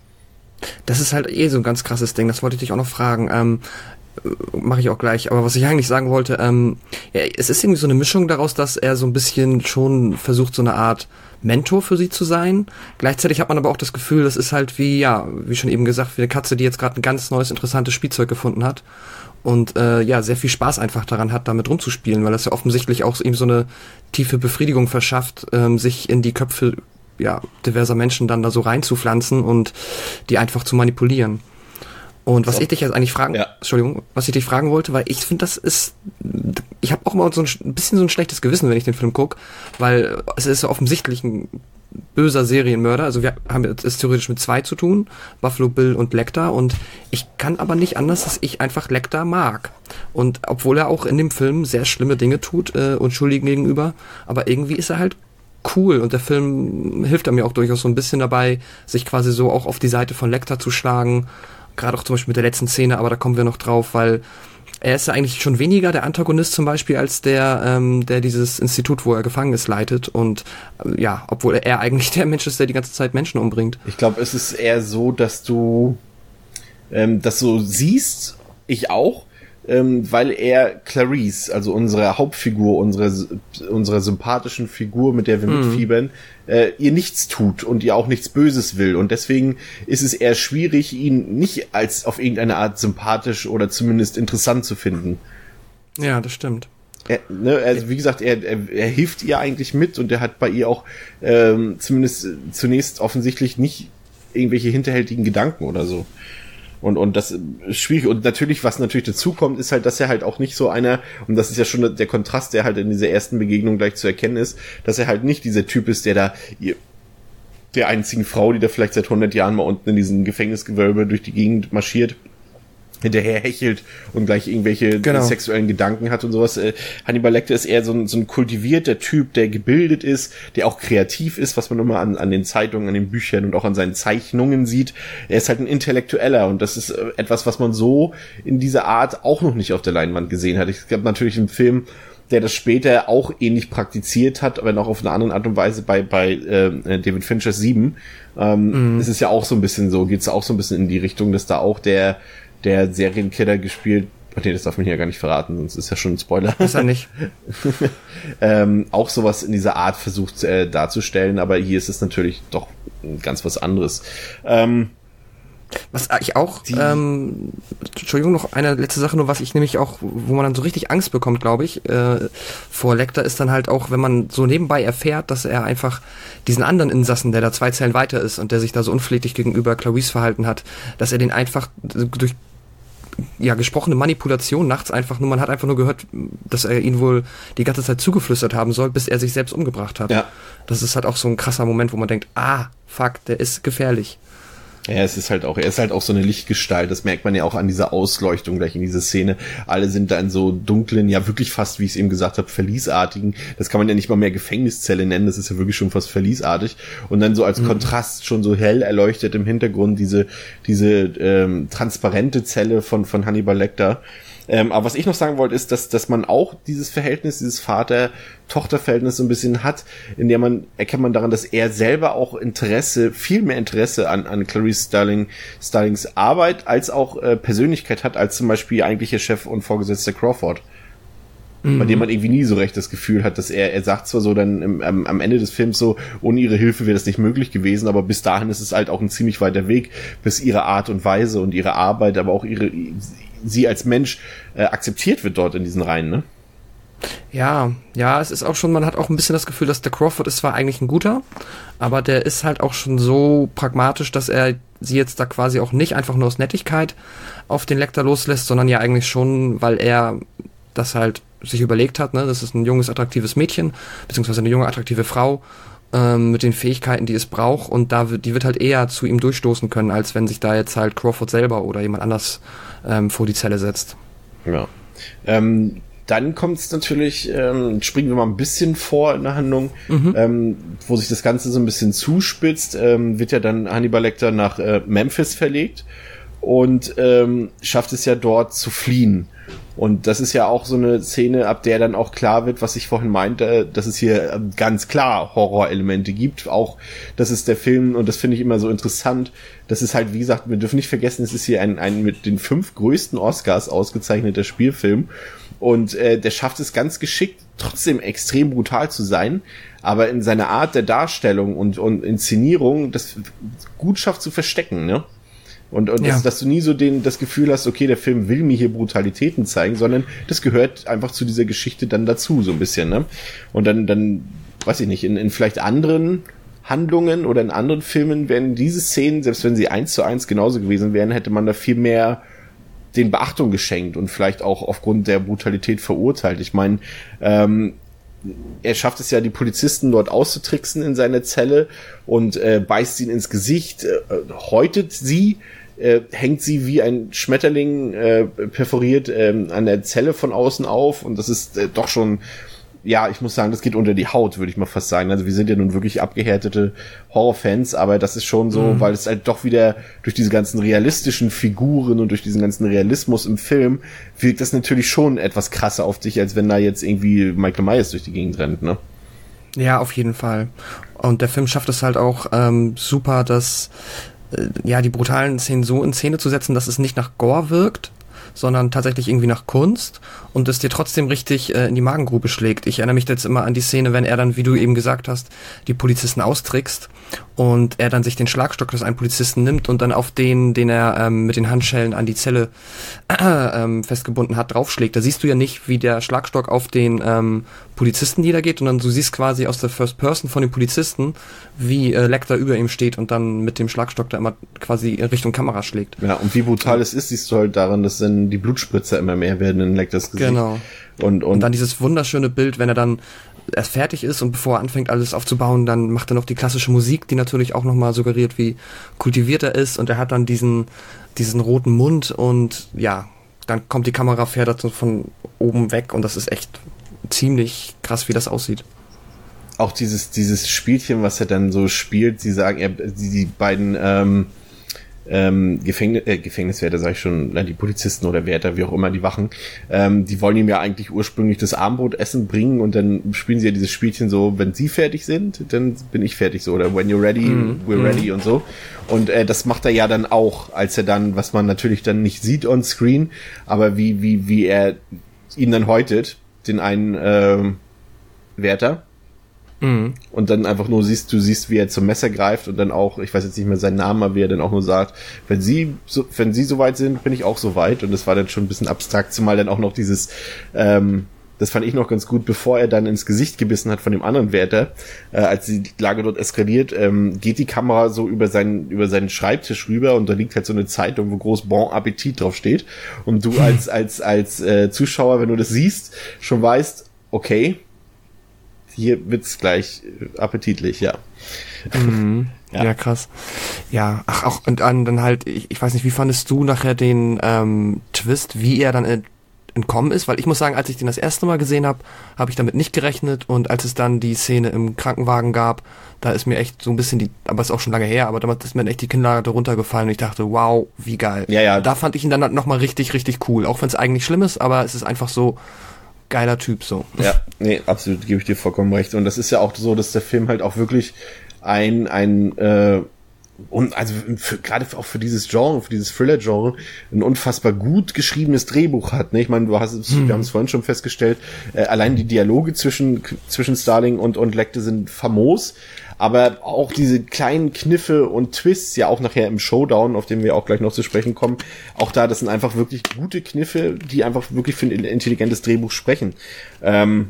Das ist halt eh so ein ganz krasses Ding, das wollte ich dich auch noch fragen. Ähm, mache ich auch gleich, aber was ich eigentlich sagen wollte, ähm, ja, es ist irgendwie so eine Mischung daraus, dass er so ein bisschen schon versucht, so eine Art Mentor für sie zu sein. Gleichzeitig hat man aber auch das Gefühl, das ist halt wie, ja, wie schon eben gesagt, wie eine Katze, die jetzt gerade ein ganz neues, interessantes Spielzeug gefunden hat und äh, ja, sehr viel Spaß einfach daran hat, damit rumzuspielen, weil das ja offensichtlich auch ihm so eine tiefe Befriedigung verschafft, ähm, sich in die Köpfe ja, diverser Menschen dann da so reinzupflanzen und die einfach zu manipulieren. Und was so. ich dich jetzt eigentlich fragen, ja. Entschuldigung, was ich dich fragen wollte, weil ich finde, das ist, ich habe auch immer so ein bisschen so ein schlechtes Gewissen, wenn ich den Film gucke, weil es ist offensichtlich ein böser Serienmörder, also wir haben es theoretisch mit zwei zu tun, Buffalo Bill und Lecter, und ich kann aber nicht anders, dass ich einfach Lecter mag. Und obwohl er auch in dem Film sehr schlimme Dinge tut, äh, Unschuldigen gegenüber, aber irgendwie ist er halt cool und der Film hilft er mir auch durchaus so ein bisschen dabei, sich quasi so auch auf die Seite von Lecter zu schlagen. Gerade auch zum Beispiel mit der letzten Szene, aber da kommen wir noch drauf, weil er ist ja eigentlich schon weniger der Antagonist zum Beispiel als der, ähm, der dieses Institut, wo er gefangen ist, leitet und äh, ja, obwohl er eigentlich der Mensch ist, der die ganze Zeit Menschen umbringt. Ich glaube, es ist eher so, dass du ähm, das so siehst, ich auch, ähm, weil er Clarice, also unsere Hauptfigur, unsere unsere sympathischen Figur, mit der wir mhm. mitfiebern, äh, ihr nichts tut und ihr auch nichts Böses will. Und deswegen ist es eher schwierig, ihn nicht als auf irgendeine Art sympathisch oder zumindest interessant zu finden. Ja, das stimmt. Er, ne, also wie gesagt, er, er, er hilft ihr eigentlich mit und er hat bei ihr auch ähm, zumindest zunächst offensichtlich nicht irgendwelche hinterhältigen Gedanken oder so. Und, und das ist schwierig. Und natürlich, was natürlich dazu kommt, ist halt, dass er halt auch nicht so einer, und das ist ja schon der Kontrast, der halt in dieser ersten Begegnung gleich zu erkennen ist, dass er halt nicht dieser Typ ist, der da, der einzigen Frau, die da vielleicht seit hundert Jahren mal unten in diesem Gefängnisgewölbe durch die Gegend marschiert, hinterher hechelt und gleich irgendwelche genau. sexuellen Gedanken hat und sowas. Äh, Hannibal Lecter ist eher so ein, so ein kultivierter Typ, der gebildet ist, der auch kreativ ist, was man immer an, an den Zeitungen, an den Büchern und auch an seinen Zeichnungen sieht. Er ist halt ein Intellektueller und das ist äh, etwas, was man so in dieser Art auch noch nicht auf der Leinwand gesehen hat. Ich glaube natürlich einen Film, der das später auch ähnlich praktiziert hat, aber noch auf eine andere Art und Weise bei bei äh, David Finchers Sieben. Ähm, mhm. Es ist ja auch so ein bisschen so, geht's auch so ein bisschen in die Richtung, dass da auch der der Serienkiller gespielt, nee, das darf man hier gar nicht verraten, sonst ist ja schon ein Spoiler. Ist er nicht. ähm, auch sowas in dieser Art versucht äh, darzustellen, aber hier ist es natürlich doch ganz was anderes. Ähm, Was ich auch, Die- ähm, Entschuldigung, noch eine letzte Sache, nur was ich nämlich auch, wo man dann so richtig Angst bekommt, glaube ich, äh, vor Lecter, ist dann halt auch, wenn man so nebenbei erfährt, dass er einfach diesen anderen Insassen, der da zwei Zellen weiter ist und der sich da so unflätig gegenüber Clarice verhalten hat, dass er den einfach durch ja, gesprochene Manipulation nachts einfach nur, man hat einfach nur gehört, dass er ihn wohl die ganze Zeit zugeflüstert haben soll, bis er sich selbst umgebracht hat. Ja. Das ist halt auch so ein krasser Moment, wo man denkt, ah, fuck, der ist gefährlich. Ja, es ist halt auch, er ist halt auch so eine Lichtgestalt, das merkt man ja auch an dieser Ausleuchtung gleich in dieser Szene. Alle sind da in so dunklen, ja wirklich fast, wie ich es eben gesagt habe, verliesartigen, das kann man ja nicht mal mehr Gefängniszelle nennen, das ist ja wirklich schon fast verliesartig. Und dann so als mhm. Kontrast schon so hell erleuchtet im Hintergrund diese diese ähm, transparente Zelle von von Hannibal Lecter. Ähm, aber was ich noch sagen wollte, ist, dass dass man auch dieses Verhältnis, dieses Vater-Tochter-Verhältnis so ein bisschen hat, in der man, erkennt man daran, dass er selber auch Interesse, viel mehr Interesse an an Clarice Starling, Starlings Arbeit als auch äh, Persönlichkeit hat, als zum Beispiel ihr eigentlicher Chef und Vorgesetzter Crawford. Mhm. Bei dem man irgendwie nie so recht das Gefühl hat, dass er, er sagt zwar so dann im, am, am Ende des Films so, ohne ihre Hilfe wäre das nicht möglich gewesen, aber bis dahin ist es halt auch ein ziemlich weiter Weg, bis ihre Art und Weise und ihre Arbeit, aber auch ihre, sie als Mensch äh, akzeptiert wird dort in diesen Reihen, ne? Ja, ja, es ist auch schon, man hat auch ein bisschen das Gefühl, dass der Crawford ist zwar eigentlich ein guter, aber der ist halt auch schon so pragmatisch, dass er sie jetzt da quasi auch nicht einfach nur aus Nettigkeit auf den Lecter loslässt, sondern ja eigentlich schon, weil er das halt sich überlegt hat, ne, das ist ein junges, attraktives Mädchen, beziehungsweise eine junge, attraktive Frau, ähm, mit den Fähigkeiten, die es braucht, und da wird, die wird halt eher zu ihm durchstoßen können, als wenn sich da jetzt halt Crawford selber oder jemand anders ähm, vor die Zelle setzt. Ja. Ähm, dann kommt es natürlich, ähm, springen wir mal ein bisschen vor in der Handlung, mhm. ähm, wo sich das Ganze so ein bisschen zuspitzt, ähm, wird ja dann Hannibal Lecter nach äh, Memphis verlegt und ähm, schafft es ja dort zu fliehen. Und das ist ja auch so eine Szene, ab der dann auch klar wird, was ich vorhin meinte, dass es hier ganz klar Horrorelemente gibt. Auch, das ist der Film, und das finde ich immer so interessant, das ist halt, wie gesagt, wir dürfen nicht vergessen, es ist hier ein, ein mit den fünf größten Oscars ausgezeichneter Spielfilm. Und äh, der schafft es ganz geschickt, trotzdem extrem brutal zu sein, aber in seiner Art der Darstellung und, und Inszenierung das gut schafft zu verstecken, ne? Und, und ja. das, dass du nie so den, das Gefühl hast, okay, der Film will mir hier Brutalitäten zeigen, sondern das gehört einfach zu dieser Geschichte dann dazu, so ein bisschen, ne? Und dann, dann, weiß ich nicht, in, in vielleicht anderen Handlungen oder in anderen Filmen wären diese Szenen, selbst wenn sie eins zu eins genauso gewesen wären, hätte man da viel mehr den Beachtung geschenkt und vielleicht auch aufgrund der Brutalität verurteilt. Ich meine, ähm, er schafft es ja, die Polizisten dort auszutricksen in seiner Zelle und äh, beißt ihn ins Gesicht, äh, häutet sie, äh, hängt sie wie ein Schmetterling äh, perforiert äh, an der Zelle von außen auf, und das ist äh, doch schon, ja, ich muss sagen, das geht unter die Haut, würde ich mal fast sagen. Also wir sind ja nun wirklich abgehärtete Horrorfans, aber das ist schon so, mhm. weil es halt doch wieder durch diese ganzen realistischen Figuren und durch diesen ganzen Realismus im Film wirkt das natürlich schon etwas krasser auf dich, als wenn da jetzt irgendwie Michael Myers durch die Gegend rennt, ne? Ja, auf jeden Fall. Und der Film schafft es halt auch ähm, super, dass äh, ja die brutalen Szenen so in Szene zu setzen, dass es nicht nach Gore wirkt, sondern tatsächlich irgendwie nach Kunst und es dir trotzdem richtig äh, in die Magengrube schlägt. Ich erinnere mich jetzt immer an die Szene, wenn er dann, wie du eben gesagt hast, die Polizisten austrickst und er dann sich den Schlagstock des einen Polizisten nimmt und dann auf den, den er ähm, mit den Handschellen an die Zelle äh, ähm, festgebunden hat, draufschlägt. Da siehst du ja nicht, wie der Schlagstock auf den ähm, Polizisten niedergeht, sondern du siehst quasi aus der First Person von den Polizisten, wie äh, Lecter über ihm steht und dann mit dem Schlagstock da immer quasi in Richtung Kamera schlägt. Ja, und wie brutal ja. es ist, siehst du halt daran, dass dann die Blutspritzer immer mehr werden in Lecters Gesicht. Genau. Und, und, und dann dieses wunderschöne Bild, wenn er dann erst fertig ist und bevor er anfängt, alles aufzubauen, dann macht er noch die klassische Musik, die natürlich auch nochmal suggeriert, wie kultiviert er ist, und er hat dann diesen, diesen roten Mund und ja, dann kommt die Kamera, fährt so von oben weg und das ist echt ziemlich krass, wie das aussieht. Auch dieses, dieses Spielchen, was er dann so spielt, sie sagen, er, die, die beiden, ähm, ähm, Gefängnis, äh, Gefängniswärter, sag ich schon, na, die Polizisten oder Wärter, wie auch immer, die Wachen, ähm, die wollen ihm ja eigentlich ursprünglich das Armbrotessen bringen und dann spielen sie ja dieses Spielchen so, wenn sie fertig sind, dann bin ich fertig so, oder when you're ready, mm, we're mm. ready und so. Und äh, das macht er ja dann auch, als er dann, was man natürlich dann nicht sieht on screen, aber wie, wie, wie er ihn dann häutet, den einen ähm, Wärter. Mhm. Und dann einfach nur siehst, du siehst, wie er zum Messer greift und dann auch, ich weiß jetzt nicht mehr seinen Namen, aber wie er dann auch nur sagt, wenn sie so, wenn sie so weit sind, bin ich auch so weit. Und das war dann schon ein bisschen abstrakt, zumal dann auch noch dieses, ähm, das fand ich noch ganz gut, bevor er dann ins Gesicht gebissen hat von dem anderen Wärter, äh, als die Lage dort eskaliert, ähm, geht die Kamera so über seinen, über seinen Schreibtisch rüber und da liegt halt so eine Zeitung, wo groß Bon Appetit drauf steht. Und du als, als, als äh, Zuschauer, wenn du das siehst, schon weißt, okay, hier wird's gleich appetitlich, ja. Mhm. Ja. ja, krass. Ja, ach, auch, und dann, dann halt, ich, ich weiß nicht, wie fandest du nachher den ähm, Twist, wie er dann ent, entkommen ist? Weil ich muss sagen, als ich den das erste Mal gesehen habe, habe ich damit nicht gerechnet und als es dann die Szene im Krankenwagen gab, da ist mir echt so ein bisschen die, aber ist auch schon lange her, aber damals ist mir echt die Kinnlade runtergefallen und ich dachte, wow, wie geil. Ja, ja. Da fand ich ihn dann nochmal richtig, richtig cool, auch wenn es eigentlich schlimm ist, aber es ist einfach so, geiler Typ so. Ja, nee, absolut, gebe ich dir vollkommen recht. Und das ist ja auch so, dass der Film halt auch wirklich ein, ein, äh, und also für, gerade auch für dieses Genre, für dieses Thriller-Genre, ein unfassbar gut geschriebenes Drehbuch hat. Ne? Ich meine, du hast es, hm. wir haben es vorhin schon festgestellt, äh, allein die Dialoge zwischen zwischen Starling und und Lecter sind famos, aber auch diese kleinen Kniffe und Twists, ja auch nachher im Showdown, auf den wir auch gleich noch zu sprechen kommen, auch da, das sind einfach wirklich gute Kniffe, die einfach wirklich für ein intelligentes Drehbuch sprechen. Ähm,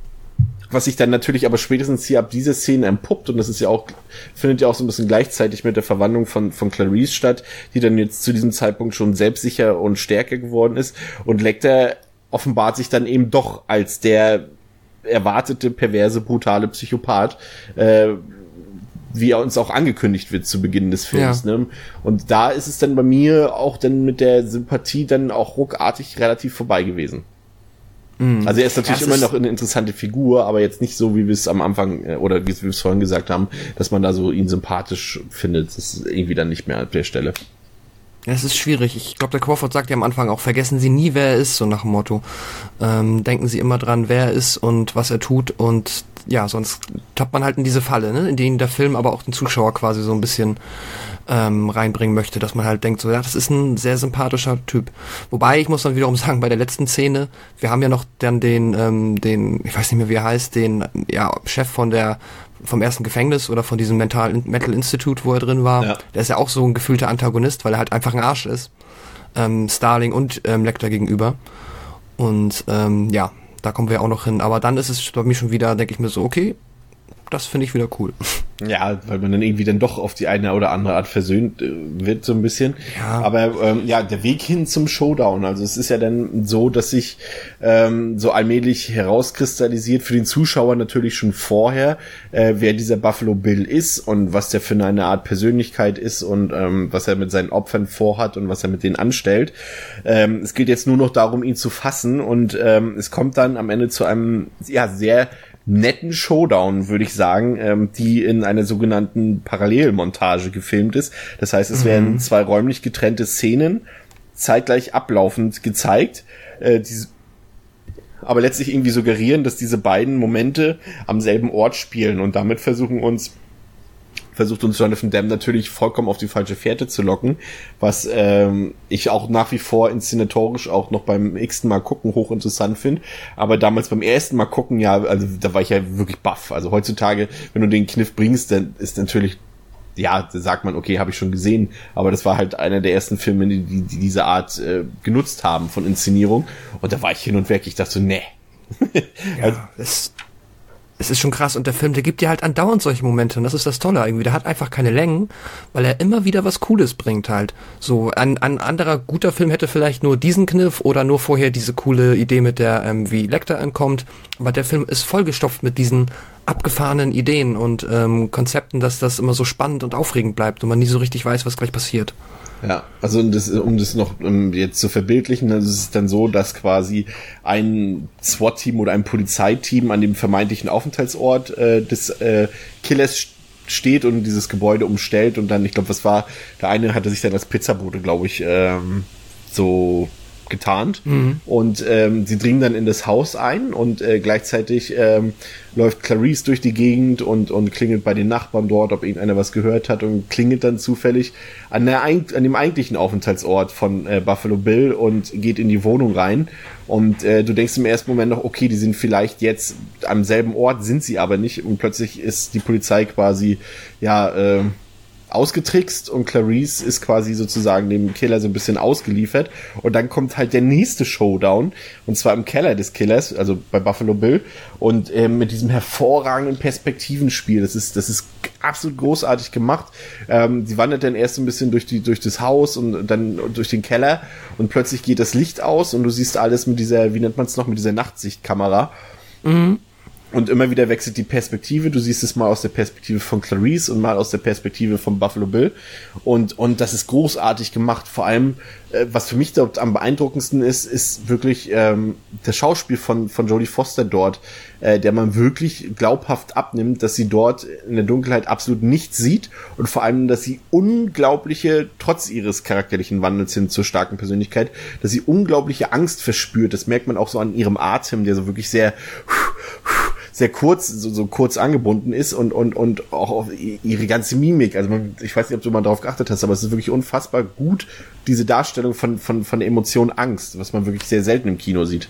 was sich dann natürlich aber spätestens hier ab dieser Szene empuppt, und das ist ja auch, findet ja auch so ein bisschen gleichzeitig mit der Verwandlung von von Clarice statt, die dann jetzt zu diesem Zeitpunkt schon selbstsicher und stärker geworden ist, und Lecter offenbart sich dann eben doch als der erwartete, perverse, brutale Psychopath, äh, wie er uns auch angekündigt wird zu Beginn des Films. Ja. Ne? Und da ist es dann bei mir auch dann mit der Sympathie dann auch ruckartig relativ vorbei gewesen. Also er ist natürlich ja, immer noch eine interessante Figur, aber jetzt nicht so, wie wir es am Anfang, oder wie wir es vorhin gesagt haben, dass man da so ihn sympathisch findet. Das ist irgendwie dann nicht mehr an der Stelle. Ja, es ist schwierig. Ich glaube, der Crawford sagt ja am Anfang auch, vergessen Sie nie, wer er ist, so nach dem Motto. Ähm, denken Sie immer dran, wer er ist und was er tut, und ja, sonst tappt man halt in diese Falle, ne, in denen der Film aber auch den Zuschauer quasi so ein bisschen ähm, reinbringen möchte, dass man halt denkt, so, ja, das ist ein sehr sympathischer Typ. Wobei, ich muss dann wiederum sagen, bei der letzten Szene, wir haben ja noch dann den, ähm, den, ich weiß nicht mehr, wie er heißt, den, ja, Chef von der, vom ersten Gefängnis oder von diesem Mental, Mental Institute, wo er drin war. Ja. Der ist ja auch so ein gefühlter Antagonist, weil er halt einfach ein Arsch ist. Ähm, Starling und ähm, Lecter gegenüber. Und ähm, ja, da kommen wir auch noch hin. Aber dann ist es bei mir schon wieder, denke ich mir so, okay, das finde ich wieder cool. Ja, weil man dann irgendwie dann doch auf die eine oder andere Art versöhnt äh, wird, so ein bisschen. Ja. Aber ähm, ja, der Weg hin zum Showdown, also es ist ja dann so, dass sich ähm, so allmählich herauskristallisiert für den Zuschauer natürlich schon vorher, äh, wer dieser Buffalo Bill ist und was der für eine Art Persönlichkeit ist und ähm, was er mit seinen Opfern vorhat und was er mit denen anstellt. Ähm, es geht jetzt nur noch darum, ihn zu fassen, und ähm, es kommt dann am Ende zu einem ja sehr netten Showdown, würde ich sagen, ähm, die in einer sogenannten Parallelmontage gefilmt ist. Das heißt, es mhm. werden zwei räumlich getrennte Szenen zeitgleich ablaufend gezeigt, äh, die aber letztlich irgendwie suggerieren, dass diese beiden Momente am selben Ort spielen, und damit versuchen uns versucht uns Jonathan Demme natürlich vollkommen auf die falsche Fährte zu locken, was ähm, ich auch nach wie vor inszenatorisch auch noch beim x-ten Mal gucken hochinteressant finde, aber damals beim ersten Mal gucken, ja, also da war ich ja wirklich baff. Also heutzutage, wenn du den Kniff bringst, dann ist natürlich, ja, da sagt man, okay, habe ich schon gesehen, aber das war halt einer der ersten Filme, die, die, die diese Art äh, genutzt haben von Inszenierung, und da war ich hin und weg, ich dachte so, nee. Ja, also, das Es ist schon krass, und der Film, der gibt dir halt andauernd solche Momente, und das ist das Tolle irgendwie. Der hat einfach keine Längen, weil er immer wieder was Cooles bringt halt. So, ein, ein anderer guter Film hätte vielleicht nur diesen Kniff oder nur vorher diese coole Idee mit der, ähm, wie Lecter entkommt, aber der Film ist vollgestopft mit diesen abgefahrenen Ideen und ähm, Konzepten, dass das immer so spannend und aufregend bleibt und man nie so richtig weiß, was gleich passiert. Ja, also das, um das noch um jetzt zu verbildlichen, also es ist dann so, dass quasi ein SWAT-Team oder ein Polizeiteam an dem vermeintlichen Aufenthaltsort äh, des äh, Killers steht und dieses Gebäude umstellt, und dann, ich glaube, was war, der eine hatte sich dann als Pizzabote, glaube ich, ähm, so getarnt. Mhm. Und ähm, sie dringen dann in das Haus ein und äh, gleichzeitig ähm, läuft Clarice durch die Gegend und, und klingelt bei den Nachbarn dort, ob irgendeiner was gehört hat, und klingelt dann zufällig an, der, an dem eigentlichen Aufenthaltsort von äh, Buffalo Bill und geht in die Wohnung rein. Und äh, du denkst im ersten Moment noch, okay, die sind vielleicht jetzt am selben Ort, sind sie aber nicht. Und plötzlich ist die Polizei quasi, ja, äh, ausgetrickst und Clarice ist quasi sozusagen dem Killer so ein bisschen ausgeliefert. Und dann kommt halt der nächste Showdown, und zwar im Keller des Killers, also bei Buffalo Bill, und äh, mit diesem hervorragenden Perspektivenspiel. Das ist, das ist absolut großartig gemacht. Ähm, sie wandert dann erst ein bisschen durch die, durch das Haus und dann durch den Keller, und plötzlich geht das Licht aus und du siehst alles mit dieser, wie nennt man es noch, mit dieser Nachtsichtkamera. Mhm. Und immer wieder wechselt die Perspektive. Du siehst es mal aus der Perspektive von Clarice und mal aus der Perspektive von Buffalo Bill. Und, und das ist großartig gemacht. Vor allem, äh, was für mich dort am beeindruckendsten ist, ist wirklich ähm, das Schauspiel von, von Jodie Foster dort, äh, der man wirklich glaubhaft abnimmt, dass sie dort in der Dunkelheit absolut nichts sieht, und vor allem, dass sie unglaubliche, trotz ihres charakterlichen Wandels hin zur starken Persönlichkeit, dass sie unglaubliche Angst verspürt. Das merkt man auch so an ihrem Atem, der so wirklich sehr sehr kurz, so, so kurz angebunden ist, und, und, und auch auf ihre ganze Mimik. Also man, ich weiß nicht, ob du mal darauf geachtet hast, aber es ist wirklich unfassbar gut, diese Darstellung von, von, von der Emotion Angst, was man wirklich sehr selten im Kino sieht.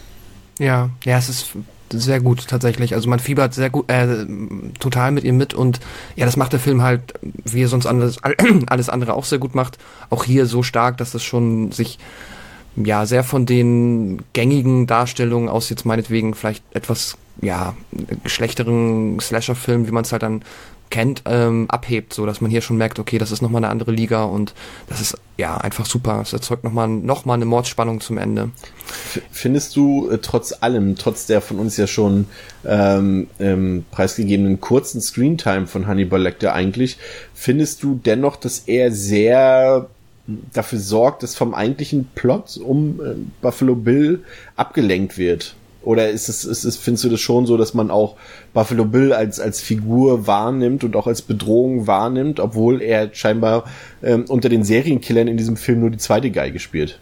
Ja, ja, es ist sehr gut tatsächlich. Also man fiebert sehr gut, äh, total mit ihr mit, und ja, das macht der Film halt, wie er sonst alles, alles andere auch sehr gut macht, auch hier so stark, dass es schon sich ja sehr von den gängigen Darstellungen aus jetzt meinetwegen vielleicht etwas ja schlechteren Slasher-Filmen, wie man es halt dann kennt, ähm, abhebt, so dass man hier schon merkt, okay, das ist nochmal eine andere Liga, und das ist ja einfach super. Es erzeugt nochmal noch mal eine Mordspannung zum Ende. F- findest du äh, trotz allem, trotz der von uns ja schon ähm, ähm, preisgegebenen kurzen Screentime von Hannibal Lecter eigentlich, findest du dennoch, dass er sehr dafür sorgt, dass vom eigentlichen Plot um äh, Buffalo Bill abgelenkt wird? Oder ist es, ist es, findest du das schon so, dass man auch Buffalo Bill als, als Figur wahrnimmt und auch als Bedrohung wahrnimmt, obwohl er scheinbar ähm, unter den Serienkillern in diesem Film nur die zweite Geige spielt?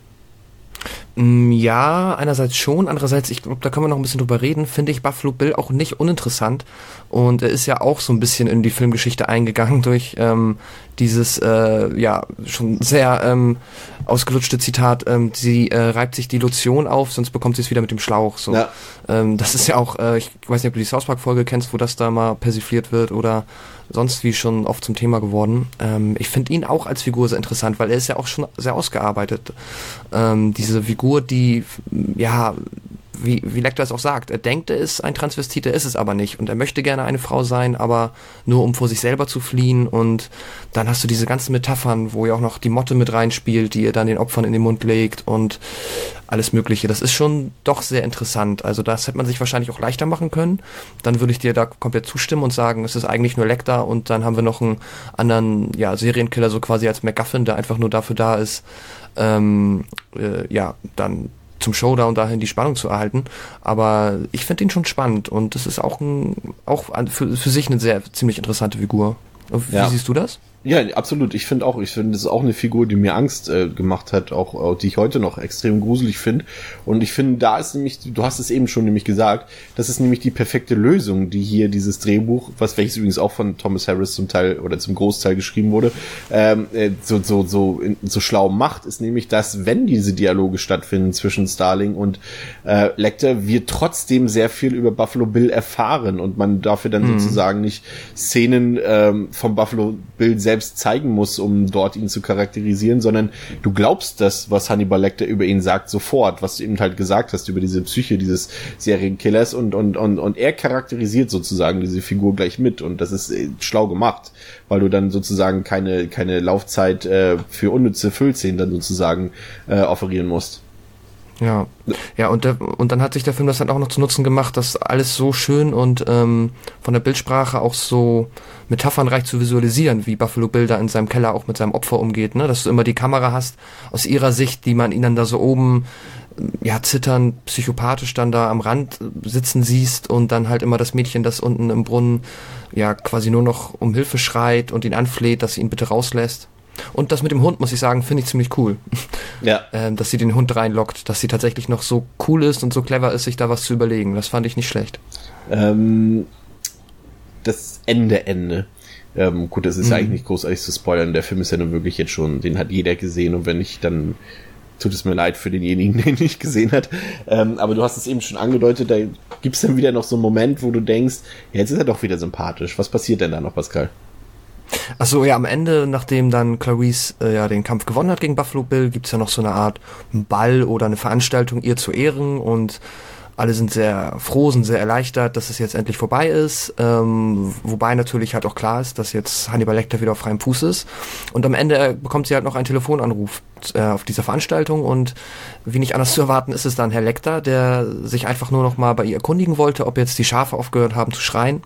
Ja, einerseits schon, andererseits, ich glaube, da können wir noch ein bisschen drüber reden, finde ich Buffalo Bill auch nicht uninteressant, und er ist ja auch so ein bisschen in die Filmgeschichte eingegangen durch ähm, dieses, äh, ja, schon sehr ähm, ausgelutschte Zitat, ähm, sie äh, reibt sich die Lotion auf, sonst bekommt sie es wieder mit dem Schlauch, so. Ja. Ähm, das ist ja auch, äh, ich weiß nicht, ob du die South Park-Folge kennst, wo das da mal persifliert wird, oder sonst wie schon oft zum Thema geworden. Ähm, ich finde ihn auch als Figur sehr interessant, weil er ist ja auch schon sehr ausgearbeitet. Ähm, diese Figur, die, ja, wie, wie Lecter es auch sagt, er denkt, er ist ein Transvestit, er ist es aber nicht. Und er möchte gerne eine Frau sein, aber nur um vor sich selber zu fliehen. Und dann hast du diese ganzen Metaphern, wo ja auch noch die Motte mit reinspielt, die er dann den Opfern in den Mund legt und alles Mögliche. Das ist schon doch sehr interessant. Also das hätte man sich wahrscheinlich auch leichter machen können. Dann würde ich dir da komplett zustimmen und sagen, es ist eigentlich nur Lecter, und dann haben wir noch einen anderen, ja, Serienkiller so quasi als MacGuffin, der einfach nur dafür da ist, ähm, äh, ja, dann zum Showdown dahin die Spannung zu erhalten. Aber ich finde ihn schon spannend, und das ist auch ein, auch für, für sich eine sehr ziemlich interessante Figur. Wie ja. siehst du das? Ja, absolut. Ich finde auch, ich finde, das ist auch eine Figur, die mir Angst äh, gemacht hat, auch, auch die ich heute noch extrem gruselig finde. Und ich finde, da ist nämlich, du hast es eben schon nämlich gesagt, das ist nämlich die perfekte Lösung, die hier dieses Drehbuch, was welches übrigens auch von Thomas Harris zum Teil oder zum Großteil geschrieben wurde, ähm, äh, so so so so schlau macht, ist nämlich, dass wenn diese Dialoge stattfinden zwischen Starling und äh, Lecter, wir trotzdem sehr viel über Buffalo Bill erfahren, und man dafür dann mhm. sozusagen nicht Szenen ähm, vom Buffalo Bill selbst zeigen muss, um dort ihn zu charakterisieren, sondern du glaubst das, was Hannibal Lecter über ihn sagt, sofort, was du eben halt gesagt hast über diese Psyche dieses Serienkillers, und und und und er charakterisiert sozusagen diese Figur gleich mit, und das ist äh, schlau gemacht, weil du dann sozusagen keine keine Laufzeit äh, für unnütze Füllszenen dann sozusagen äh, offerieren musst. Ja, ja, und der, und dann hat sich der Film das dann auch noch zu Nutzen gemacht, das alles so schön und ähm, von der Bildsprache auch so metaphernreich zu visualisieren, wie Buffalo Bill da in seinem Keller auch mit seinem Opfer umgeht, ne, dass du immer die Kamera hast aus ihrer Sicht, die man ihn dann da so oben, ja, zitternd, psychopathisch dann da am Rand sitzen siehst, und dann halt immer das Mädchen, das unten im Brunnen ja quasi nur noch um Hilfe schreit und ihn anfleht, dass sie ihn bitte rauslässt. Und das mit dem Hund, muss ich sagen, finde ich ziemlich cool. Ja. ähm, dass sie den Hund reinlockt, dass sie tatsächlich noch so cool ist und so clever ist, sich da was zu überlegen. Das fand ich nicht schlecht. Ähm, das Ende, Ende. Ähm, gut, das ist Mhm. ja eigentlich nicht großartig zu spoilern. Der Film ist ja nun wirklich jetzt schon, den hat jeder gesehen und wenn nicht, dann tut es mir leid für denjenigen, den nicht gesehen hat. Ähm, aber du hast es eben schon angedeutet, da gibt's dann wieder noch so einen Moment, wo du denkst, ja, jetzt ist er doch wieder sympathisch. Was passiert denn da noch, Pascal? Ach so, ja, am Ende, nachdem dann Clarice äh, ja den Kampf gewonnen hat gegen Buffalo Bill, gibt's ja noch so eine Art Ball oder eine Veranstaltung ihr zu Ehren und alle sind sehr froh, sind sehr erleichtert, dass es jetzt endlich vorbei ist, ähm, wobei natürlich halt auch klar ist, dass jetzt Hannibal Lecter wieder auf freiem Fuß ist und am Ende bekommt sie halt noch einen Telefonanruf äh, auf dieser Veranstaltung und wie nicht anders zu erwarten ist es dann Herr Lecter, der sich einfach nur noch mal bei ihr erkundigen wollte, ob jetzt die Schafe aufgehört haben zu schreien.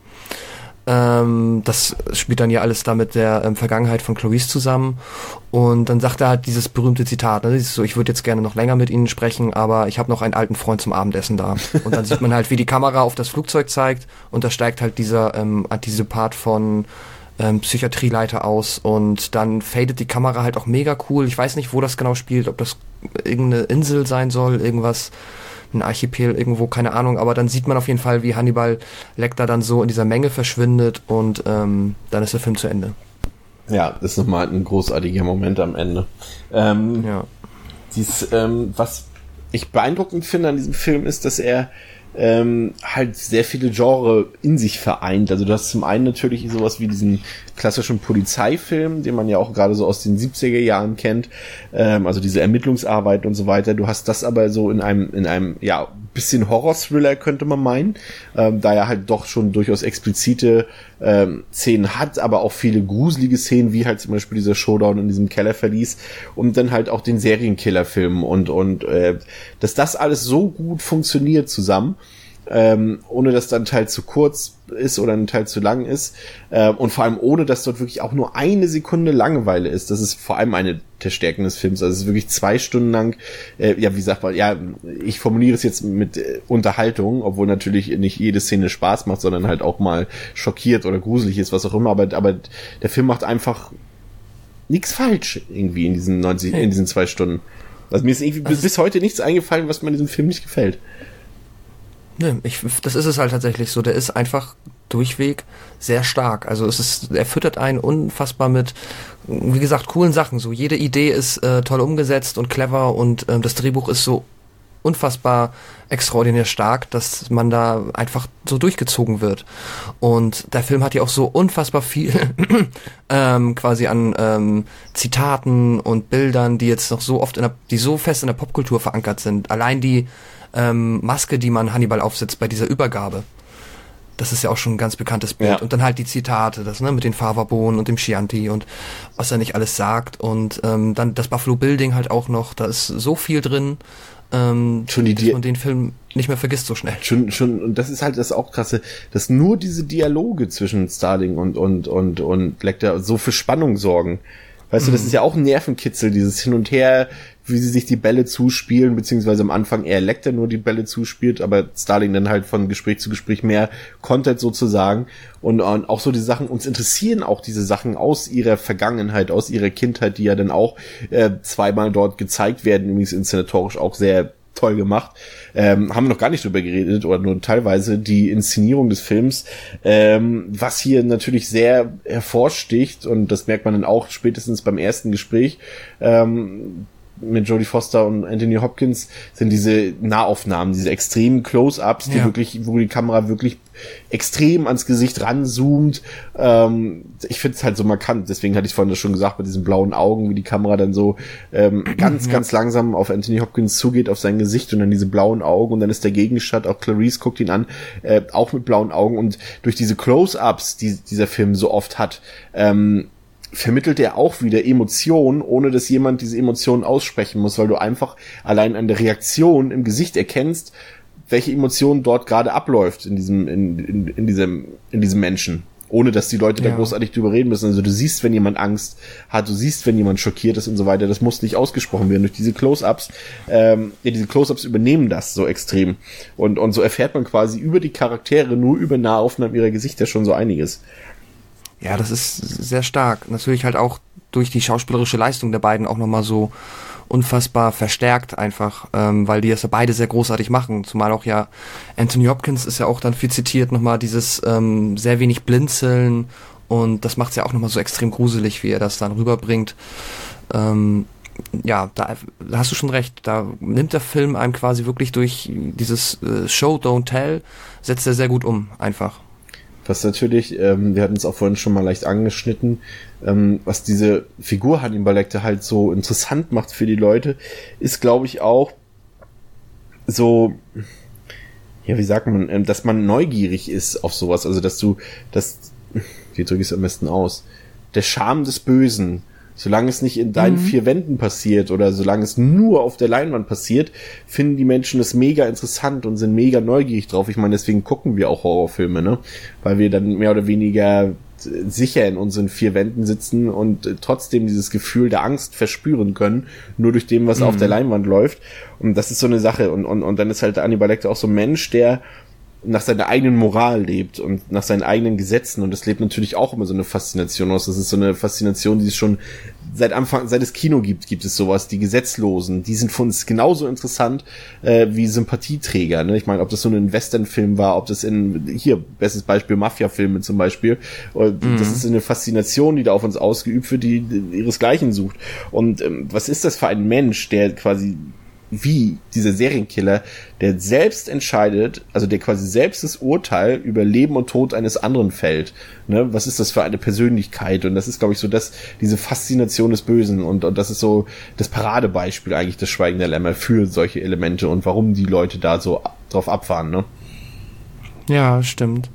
Ähm, das spielt dann ja alles da mit der ähm, Vergangenheit von Clarice zusammen und dann sagt er halt dieses berühmte Zitat, ne, dieses so, ich würde jetzt gerne noch länger mit Ihnen sprechen, aber ich habe noch einen alten Freund zum Abendessen da. Und dann sieht man halt, wie die Kamera auf das Flugzeug zeigt und da steigt halt dieser ähm, Antisypath von ähm, Psychiatrieleiter aus und dann fadet die Kamera halt auch mega cool. Ich weiß nicht, wo das genau spielt, ob das irgendeine Insel sein soll, irgendwas, ein Archipel irgendwo, keine Ahnung, aber dann sieht man auf jeden Fall, wie Hannibal Lecter dann so in dieser Menge verschwindet und ähm, dann ist der Film zu Ende. Ja, das ist nochmal ein großartiger Moment am Ende. Ähm, ja. Dies, ähm, was ich beeindruckend finde an diesem Film ist, dass er ähm, halt sehr viele Genre in sich vereint. Also du hast zum einen natürlich sowas wie diesen klassischen Polizeifilm, den man ja auch gerade so aus den siebziger Jahren kennt, ähm, also diese Ermittlungsarbeit und so weiter. Du hast das aber so in einem, in einem, ja, bisschen Horror-Thriller könnte man meinen, ähm, da er halt doch schon durchaus explizite ähm, Szenen hat, aber auch viele gruselige Szenen, wie halt zum Beispiel dieser Showdown in diesem Kellerverlies und dann halt auch den Serienkiller-Film und, und äh, dass das alles so gut funktioniert zusammen, Ähm, ohne dass dann ein Teil zu kurz ist oder ein Teil zu lang ist ähm, und vor allem ohne, dass dort wirklich auch nur eine Sekunde Langeweile ist. Das ist vor allem eine der Stärken des Films. Also es ist wirklich zwei Stunden lang, äh, ja, wie sagt man, ja, ich formuliere es jetzt mit äh, Unterhaltung, obwohl natürlich nicht jede Szene Spaß macht, sondern halt auch mal schockiert oder gruselig ist, was auch immer, aber, aber der Film macht einfach nichts falsch irgendwie in diesen neunzig, in diesen zwei Stunden. Also mir ist irgendwie bis, bis heute nichts eingefallen, was mir in diesem Film nicht gefällt. Nö, ich, das ist es halt tatsächlich so. Der ist einfach durchweg sehr stark. Also es ist, er füttert einen unfassbar mit, wie gesagt, coolen Sachen. So jede Idee ist äh, toll umgesetzt und clever und ähm, das Drehbuch ist so unfassbar extraordinär stark, dass man da einfach so durchgezogen wird. Und der Film hat ja auch so unfassbar viel ähm, quasi an ähm, Zitaten und Bildern, die jetzt noch so oft in der, die so fest in der Popkultur verankert sind. Allein die ähm, Maske, die man Hannibal aufsetzt bei dieser Übergabe. Das ist ja auch schon ein ganz bekanntes Bild. Ja. Und dann halt die Zitate, das ne, mit den Fava-Bohnen und dem Chianti und was er nicht alles sagt. Und ähm, dann das Buffalo Building halt auch noch. Da ist so viel drin, ähm, schon die dass Di- man den Film nicht mehr vergisst so schnell. Schon, schon, und das ist halt das auch krasse, dass nur diese Dialoge zwischen Starling und, und, und, und Lecter so für Spannung sorgen. Weißt mhm. du, das ist ja auch ein Nervenkitzel, dieses Hin und Her, wie sie sich die Bälle zuspielen, beziehungsweise am Anfang eher Lecter nur die Bälle zuspielt, aber Starling dann halt von Gespräch zu Gespräch mehr Content sozusagen. Und, und auch so die Sachen, uns interessieren auch diese Sachen aus ihrer Vergangenheit, aus ihrer Kindheit, die ja dann auch äh, zweimal dort gezeigt werden, übrigens inszenatorisch auch sehr toll gemacht. Ähm, haben wir noch gar nicht drüber geredet oder nur teilweise die Inszenierung des Films, ähm, was hier natürlich sehr hervorsticht und das merkt man dann auch spätestens beim ersten Gespräch ähm, mit Jodie Foster und Anthony Hopkins, sind diese Nahaufnahmen, diese extremen Close-Ups, die ja. wirklich, wo die Kamera wirklich extrem ans Gesicht ranzoomt. Ähm, ich finde es halt so markant, deswegen hatte ich vorhin das schon gesagt, bei diesen blauen Augen, wie die Kamera dann so ähm, ganz, ja. ganz langsam auf Anthony Hopkins zugeht, auf sein Gesicht und dann diese blauen Augen und dann ist der Gegenstand, auch Clarice guckt ihn an, äh, auch mit blauen Augen und durch diese Close-Ups, die dieser Film so oft hat, ähm, vermittelt er auch wieder Emotionen, ohne dass jemand diese Emotionen aussprechen muss, weil du einfach allein an der Reaktion im Gesicht erkennst, welche Emotion dort gerade abläuft in diesem, in, in, in diesem, in diesem Menschen. Ohne dass die Leute ja. da großartig drüber reden müssen. Also du siehst, wenn jemand Angst hat, du siehst, wenn jemand schockiert ist und so weiter. Das muss nicht ausgesprochen werden. Durch diese Close-Ups, ähm, ja, diese Close-Ups übernehmen das so extrem. Und, und so erfährt man quasi über die Charaktere, nur über Nahaufnahmen ihrer Gesichter schon so einiges. Ja, das ist sehr stark. Natürlich halt auch durch die schauspielerische Leistung der beiden auch nochmal so unfassbar verstärkt einfach, ähm, weil die das ja beide sehr großartig machen, zumal auch ja Anthony Hopkins ist ja auch dann viel zitiert, nochmal dieses ähm, sehr wenig Blinzeln und das macht's ja auch nochmal so extrem gruselig, wie er das dann rüberbringt. Ähm, ja, da, da hast du schon recht, da nimmt der Film einem quasi wirklich durch dieses äh, Show, Don't Tell, setzt er sehr gut um, einfach. Was natürlich, ähm, wir hatten es auch vorhin schon mal leicht angeschnitten, ähm, was diese Figur Hannibal Lecter halt so interessant macht für die Leute, ist, glaube ich, auch so, ja, wie sagt man, ähm, dass man neugierig ist auf sowas, also dass du, dass, wie drücke ich es am besten aus, der Charme des Bösen, solange es nicht in deinen mhm. vier Wänden passiert oder solange es nur auf der Leinwand passiert, finden die Menschen es mega interessant und sind mega neugierig drauf. Ich meine, deswegen gucken wir auch Horrorfilme, ne? Weil wir dann mehr oder weniger sicher in unseren vier Wänden sitzen und trotzdem dieses Gefühl der Angst verspüren können, nur durch dem, was mhm. auf der Leinwand läuft. Und das ist so eine Sache. Und, und, und dann ist halt der Hannibal Lecter auch so ein Mensch, der nach seiner eigenen Moral lebt und nach seinen eigenen Gesetzen, und das lebt natürlich auch immer so eine Faszination aus. Das ist so eine Faszination, die es schon seit Anfang, seit es Kino gibt, gibt es sowas. Die Gesetzlosen, die sind für uns genauso interessant äh, wie Sympathieträger. Ne? Ich meine, ob das so ein Westernfilm war, ob das in, hier, bestes Beispiel, Mafia-Filme zum Beispiel, mhm. das ist eine Faszination, die da auf uns ausgeübt wird, die, die ihresgleichen sucht. Und ähm, was ist das für ein Mensch, der quasi wie dieser Serienkiller, der selbst entscheidet, also der quasi selbst das Urteil über Leben und Tod eines anderen fällt. Ne? Was ist das für eine Persönlichkeit? Und das ist, glaube ich, so das, diese Faszination des Bösen, und, und das ist so das Paradebeispiel eigentlich, das Schweigen der Lämmer für solche Elemente und warum die Leute da so drauf abfahren, ne? Ja, stimmt.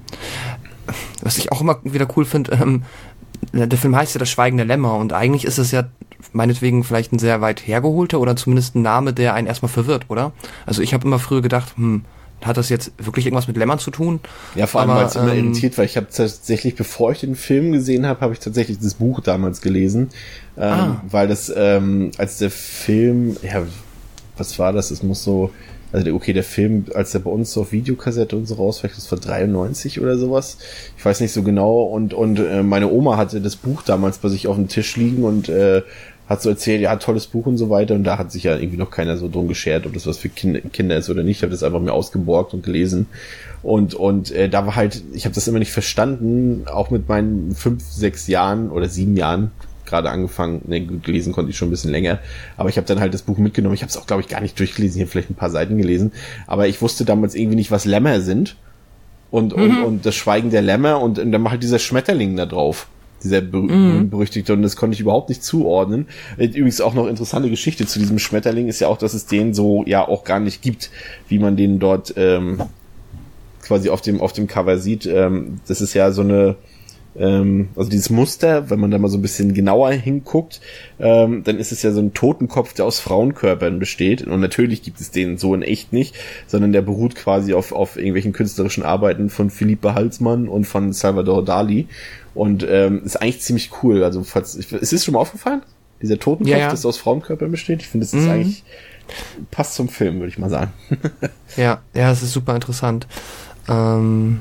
Was ich auch immer wieder cool finde, ähm, der Film heißt ja Das Schweigen der Lämmer, und eigentlich ist es ja meinetwegen vielleicht ein sehr weit hergeholter oder zumindest ein Name, der einen erstmal verwirrt, oder? Also ich habe immer früher gedacht, hm, hat das jetzt wirklich irgendwas mit Lämmern zu tun? Ja, vor allem, weil es immer ähm, irritiert war. Ich habe tatsächlich, bevor ich den Film gesehen habe, habe ich tatsächlich das Buch damals gelesen, ähm, ah. weil das, ähm, als der Film, ja, was war das? Es muss so, also okay, der Film, als der bei uns so auf Videokassette und so raus, vielleicht das war dreiundneunzig oder sowas, ich weiß nicht so genau, und und äh, meine Oma hatte das Buch damals bei sich auf dem Tisch liegen und äh, hat so erzählt, ja, tolles Buch und so weiter, und da hat sich ja irgendwie noch keiner so drum geschert, ob das was für Kinder, Kinder ist oder nicht. Ich habe das einfach mir ausgeborgt und gelesen, und und äh, da war halt, ich habe das immer nicht verstanden, auch mit meinen fünf, sechs Jahren oder sieben Jahren, gerade angefangen, ne, gut, gelesen konnte ich schon ein bisschen länger, aber ich habe dann halt das Buch mitgenommen. Ich habe es auch, glaube ich, gar nicht durchgelesen, ich habe vielleicht ein paar Seiten gelesen, aber ich wusste damals irgendwie nicht, was Lämmer sind, und, mhm. und, und das Schweigen der Lämmer, und, und dann war halt dieser Schmetterling da drauf, dieser berü- mhm. berüchtigte, und das konnte ich überhaupt nicht zuordnen. Übrigens auch noch interessante Geschichte zu diesem Schmetterling ist ja auch, dass es den so ja auch gar nicht gibt, wie man den dort ähm, quasi auf dem auf dem Cover sieht. Ähm, das ist ja so eine, ähm, also dieses Muster, wenn man da mal so ein bisschen genauer hinguckt, ähm, dann ist es ja so ein Totenkopf, der aus Frauenkörpern besteht, und natürlich gibt es den so in echt nicht, sondern der beruht quasi auf auf irgendwelchen künstlerischen Arbeiten von Philippe Halsmann und von Salvador Dali. Und ähm, ist eigentlich ziemlich cool. Also falls, ist es schon mal aufgefallen? Dieser Totenkopf, ja, ja. das aus Frauenkörpern besteht? Ich finde, das ist mhm. eigentlich, passt zum Film, würde ich mal sagen. ja, ja, es ist super interessant. Ähm,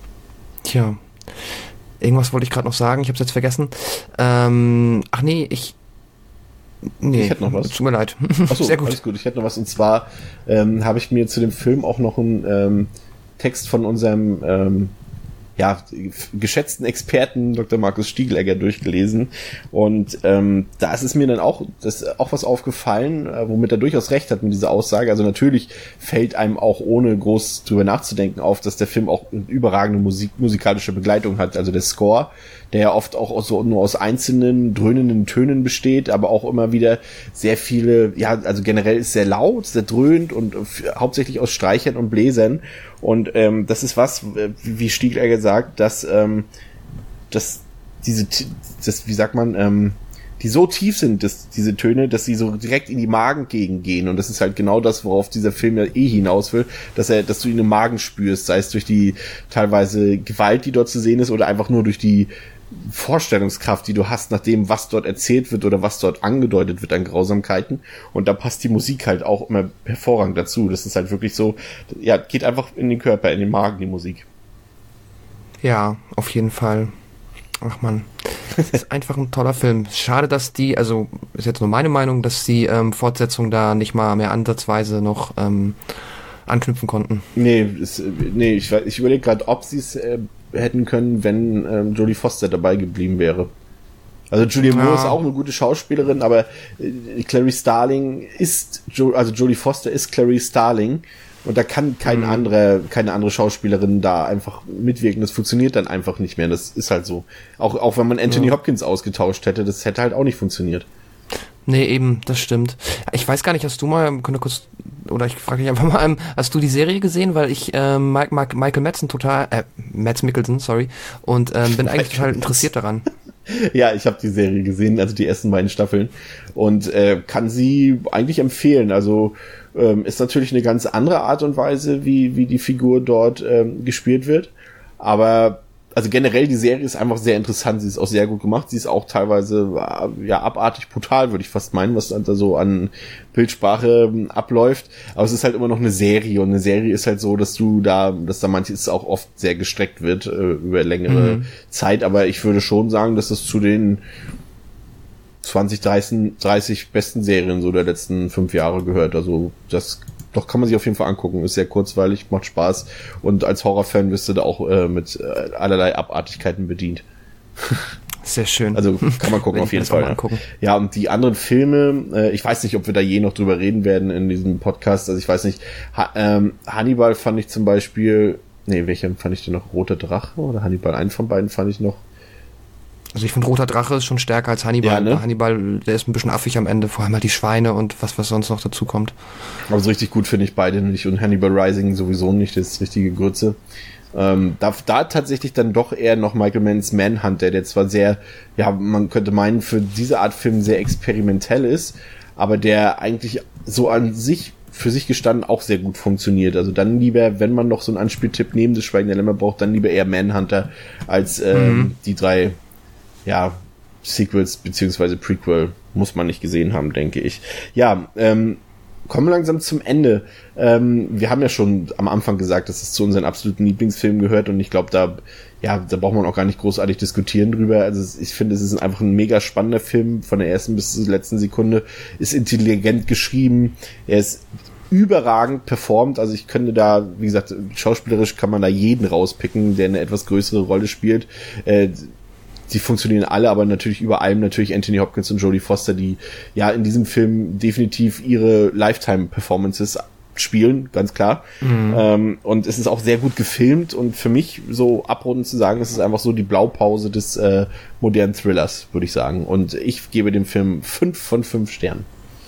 tja, irgendwas wollte ich gerade noch sagen, ich habe es jetzt vergessen. Ähm, ach nee, ich Nee, ich hätte noch was. Tut mir leid. Achso, sehr gut. Alles gut. Ich hätte noch was, und zwar ähm, habe ich mir zu dem Film auch noch einen ähm, Text von unserem ähm, ja, geschätzten Experten Doktor Markus Stiegelegger durchgelesen, und ähm, da ist es mir dann auch, das ist auch was aufgefallen, äh, womit er durchaus recht hat mit dieser Aussage. Also natürlich fällt einem auch, ohne groß drüber nachzudenken, auf, dass der Film auch eine überragende Musik, musikalische Begleitung hat, also der Score, der ja oft auch aus, so, nur aus einzelnen dröhnenden Tönen besteht, aber auch immer wieder sehr viele, ja, also generell ist sehr laut, sehr dröhnt, und f- hauptsächlich aus Streichern und Bläsern. Und ähm, das ist was, wie Stiegelegger sagt, dass, ähm, dass diese, das, wie sagt man, ähm, die so tief sind, dass diese Töne, dass sie so direkt in die Magengegend gehen. Und das ist halt genau das, worauf dieser Film ja eh hinaus will, dass er, dass du ihn im Magen spürst, sei es durch die teilweise Gewalt, die dort zu sehen ist, oder einfach nur durch die Vorstellungskraft, die du hast, nach dem, was dort erzählt wird oder was dort angedeutet wird an Grausamkeiten. Und da passt die Musik halt auch immer hervorragend dazu. Das ist halt wirklich so, ja, geht einfach in den Körper, in den Magen, die Musik. Ja, auf jeden Fall. Ach man. ist einfach ein toller Film. Schade, dass die, also ist jetzt nur meine Meinung, dass die ähm, Fortsetzung da nicht mal mehr ansatzweise noch ähm, anknüpfen konnten. Nee, ist, nee ich, ich überlege gerade, ob sie es äh, hätten können, wenn ähm, Jodie Foster dabei geblieben wäre. Also Julianne Ja. Moore ist auch eine gute Schauspielerin, aber äh, Clarice Starling ist, jo- also Jodie Foster ist Clarice Starling und da kann kein Mhm. andere, keine andere Schauspielerin da einfach mitwirken. Das funktioniert dann einfach nicht mehr. Das ist halt so. Auch, auch wenn man Anthony Ja. Hopkins ausgetauscht hätte, das hätte halt auch nicht funktioniert. Nee, eben, das stimmt. Ich weiß gar nicht, hast du mal, können wir kurz, oder ich frage dich einfach mal, ähm, hast du die Serie gesehen? Weil ich ähm, Mike, Mike, Michael Madsen total, äh, Mads Mikkelsen, sorry, und ähm, bin eigentlich total interessiert daran. Ja, ich habe die Serie gesehen, also die ersten beiden Staffeln und äh, kann sie eigentlich empfehlen. Also ähm, ist natürlich eine ganz andere Art und Weise, wie wie die Figur dort ähm, gespielt wird. Aber also generell die Serie ist einfach sehr interessant. Sie ist auch sehr gut gemacht. Sie ist auch teilweise äh, ja abartig brutal, würde ich fast meinen, was da so an Bildsprache ähm, abläuft. Aber es ist halt immer noch eine Serie und eine Serie ist halt so, dass du da, dass da manches auch oft sehr gestreckt wird äh, über längere Mhm. Zeit. Aber ich würde schon sagen, dass es zu den zwanzig, dreißig, dreißig besten Serien so der letzten fünf Jahre gehört. Also das doch kann man sich auf jeden Fall angucken. Ist sehr kurzweilig, macht Spaß und als Horrorfan wirst du da auch äh, mit äh, allerlei Abartigkeiten bedient. Sehr schön. Also kann man gucken Will auf ich mir jeden das auch Fall. mal Ja. angucken. ja, und die anderen Filme, äh, ich weiß nicht, ob wir da je noch drüber reden werden in diesem Podcast. Also ich weiß nicht, ha ähm, Hannibal fand ich zum Beispiel, nee, welchen fand ich denn noch? Roter Drache oder Hannibal? Einen von beiden fand ich noch. Also ich finde, Roter Drache ist schon stärker als Hannibal. Ja, ne? Hannibal, der ist ein bisschen affig am Ende, vor allem halt die Schweine und was, was sonst noch dazu kommt. Aber so richtig gut finde ich beide nicht und Hannibal Rising sowieso nicht, das ist richtige Grütze. Ähm, da, da tatsächlich dann doch eher noch Michael Manns Manhunter, der zwar sehr, ja, man könnte meinen, für diese Art Film sehr experimentell ist, aber der eigentlich so an sich, für sich gestanden, auch sehr gut funktioniert. Also dann lieber, wenn man noch so einen Anspieltipp neben des Schweigen der Lämmer braucht, dann lieber eher Manhunter als ähm, Mhm. die drei, ja, Sequels beziehungsweise Prequel muss man nicht gesehen haben, denke ich. Ja, ähm, kommen wir langsam zum Ende. Ähm, wir haben ja schon am Anfang gesagt, dass es zu unseren absoluten Lieblingsfilmen gehört und ich glaube, da, ja, da braucht man auch gar nicht großartig diskutieren drüber. Also es, ich finde, es ist einfach ein mega spannender Film, von der ersten bis zur letzten Sekunde, ist intelligent geschrieben, er ist überragend performt, also ich könnte da, wie gesagt, schauspielerisch kann man da jeden rauspicken, der eine etwas größere Rolle spielt. Äh, die funktionieren alle, aber natürlich über allem natürlich Anthony Hopkins und Jodie Foster, die ja in diesem Film definitiv ihre Lifetime-Performances spielen, ganz klar. Mhm. Ähm, und es ist auch sehr gut gefilmt und für mich so abrundend zu sagen, es ist einfach so die Blaupause des äh, modernen Thrillers, würde ich sagen. Und ich gebe dem Film fünf von fünf Sternen.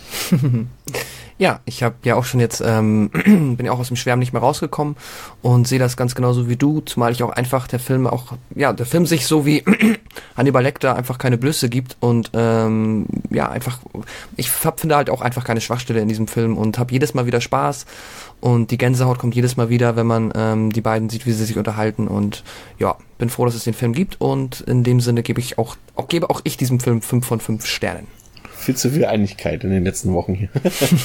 Ja, ich habe ja auch schon jetzt, ähm, bin ja auch aus dem Schwärmen nicht mehr rausgekommen und sehe das ganz genauso wie du, zumal ich auch einfach der Film auch, ja, der Film sich so wie Hannibal Lecter einfach keine Blöße gibt und ähm, ja, einfach, ich hab, finde halt auch einfach keine Schwachstelle in diesem Film und habe jedes Mal wieder Spaß und die Gänsehaut kommt jedes Mal wieder, wenn man ähm, die beiden sieht, wie sie sich unterhalten und ja, bin froh, dass es den Film gibt und in dem Sinne gebe ich auch, auch gebe auch ich diesem Film fünf von fünf Sternen. Viel zu viel Einigkeit in den letzten Wochen hier.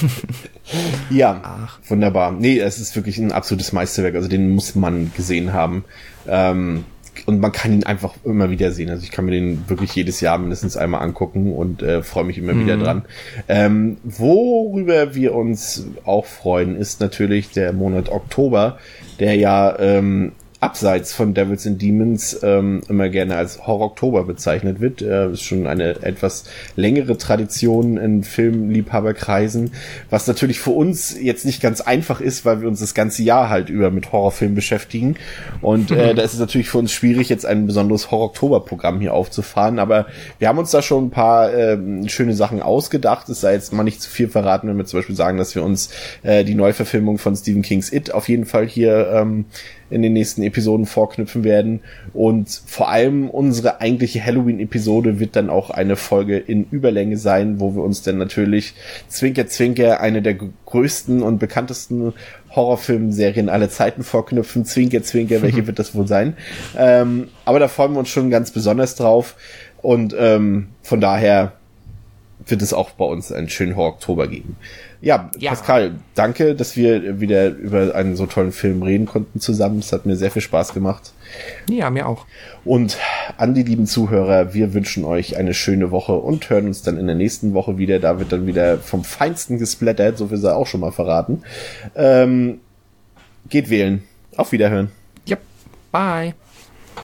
Ja, Ach. Wunderbar. Nee, es ist wirklich ein absolutes Meisterwerk. Also den muss man gesehen haben. Ähm, und man kann ihn einfach immer wieder sehen. Also ich kann mir den wirklich jedes Jahr mindestens einmal angucken und äh, freue mich immer mhm. wieder dran. Ähm, worüber wir uns auch freuen, ist natürlich der Monat Oktober, der ja ähm, abseits von Devils and Demons ähm, immer gerne als Horror-Oktober bezeichnet wird. Äh, ist schon eine etwas längere Tradition in Filmliebhaberkreisen, was natürlich für uns jetzt nicht ganz einfach ist, weil wir uns das ganze Jahr halt über mit Horrorfilmen beschäftigen. Und äh, da ist es natürlich für uns schwierig, jetzt ein besonderes Horror-Oktober-Programm hier aufzufahren. Aber wir haben uns da schon ein paar äh, schöne Sachen ausgedacht. Es sei jetzt mal nicht zu viel verraten, wenn wir zum Beispiel sagen, dass wir uns äh, die Neuverfilmung von Stephen Kings It auf jeden Fall hier ähm, in den nächsten Episoden vorknüpfen werden. Und vor allem unsere eigentliche Halloween-Episode wird dann auch eine Folge in Überlänge sein, wo wir uns dann natürlich Zwinker Zwinker eine der größten und bekanntesten Horrorfilmserien aller Zeiten vorknüpfen. Zwinker Zwinker, welche wird das wohl sein? Ähm, aber da freuen wir uns schon ganz besonders drauf. Und ähm, von daher wird es auch bei uns einen schönen Horror-Oktober geben. Ja, ja, Pascal, danke, dass wir wieder über einen so tollen Film reden konnten zusammen. Es hat mir sehr viel Spaß gemacht. Ja, mir auch. Und an die lieben Zuhörer, wir wünschen euch eine schöne Woche und hören uns dann in der nächsten Woche wieder. Da wird dann wieder vom Feinsten gesplattert, so viel sei auch schon mal verraten. Ähm, geht wählen. Auf Wiederhören. Yep. Bye.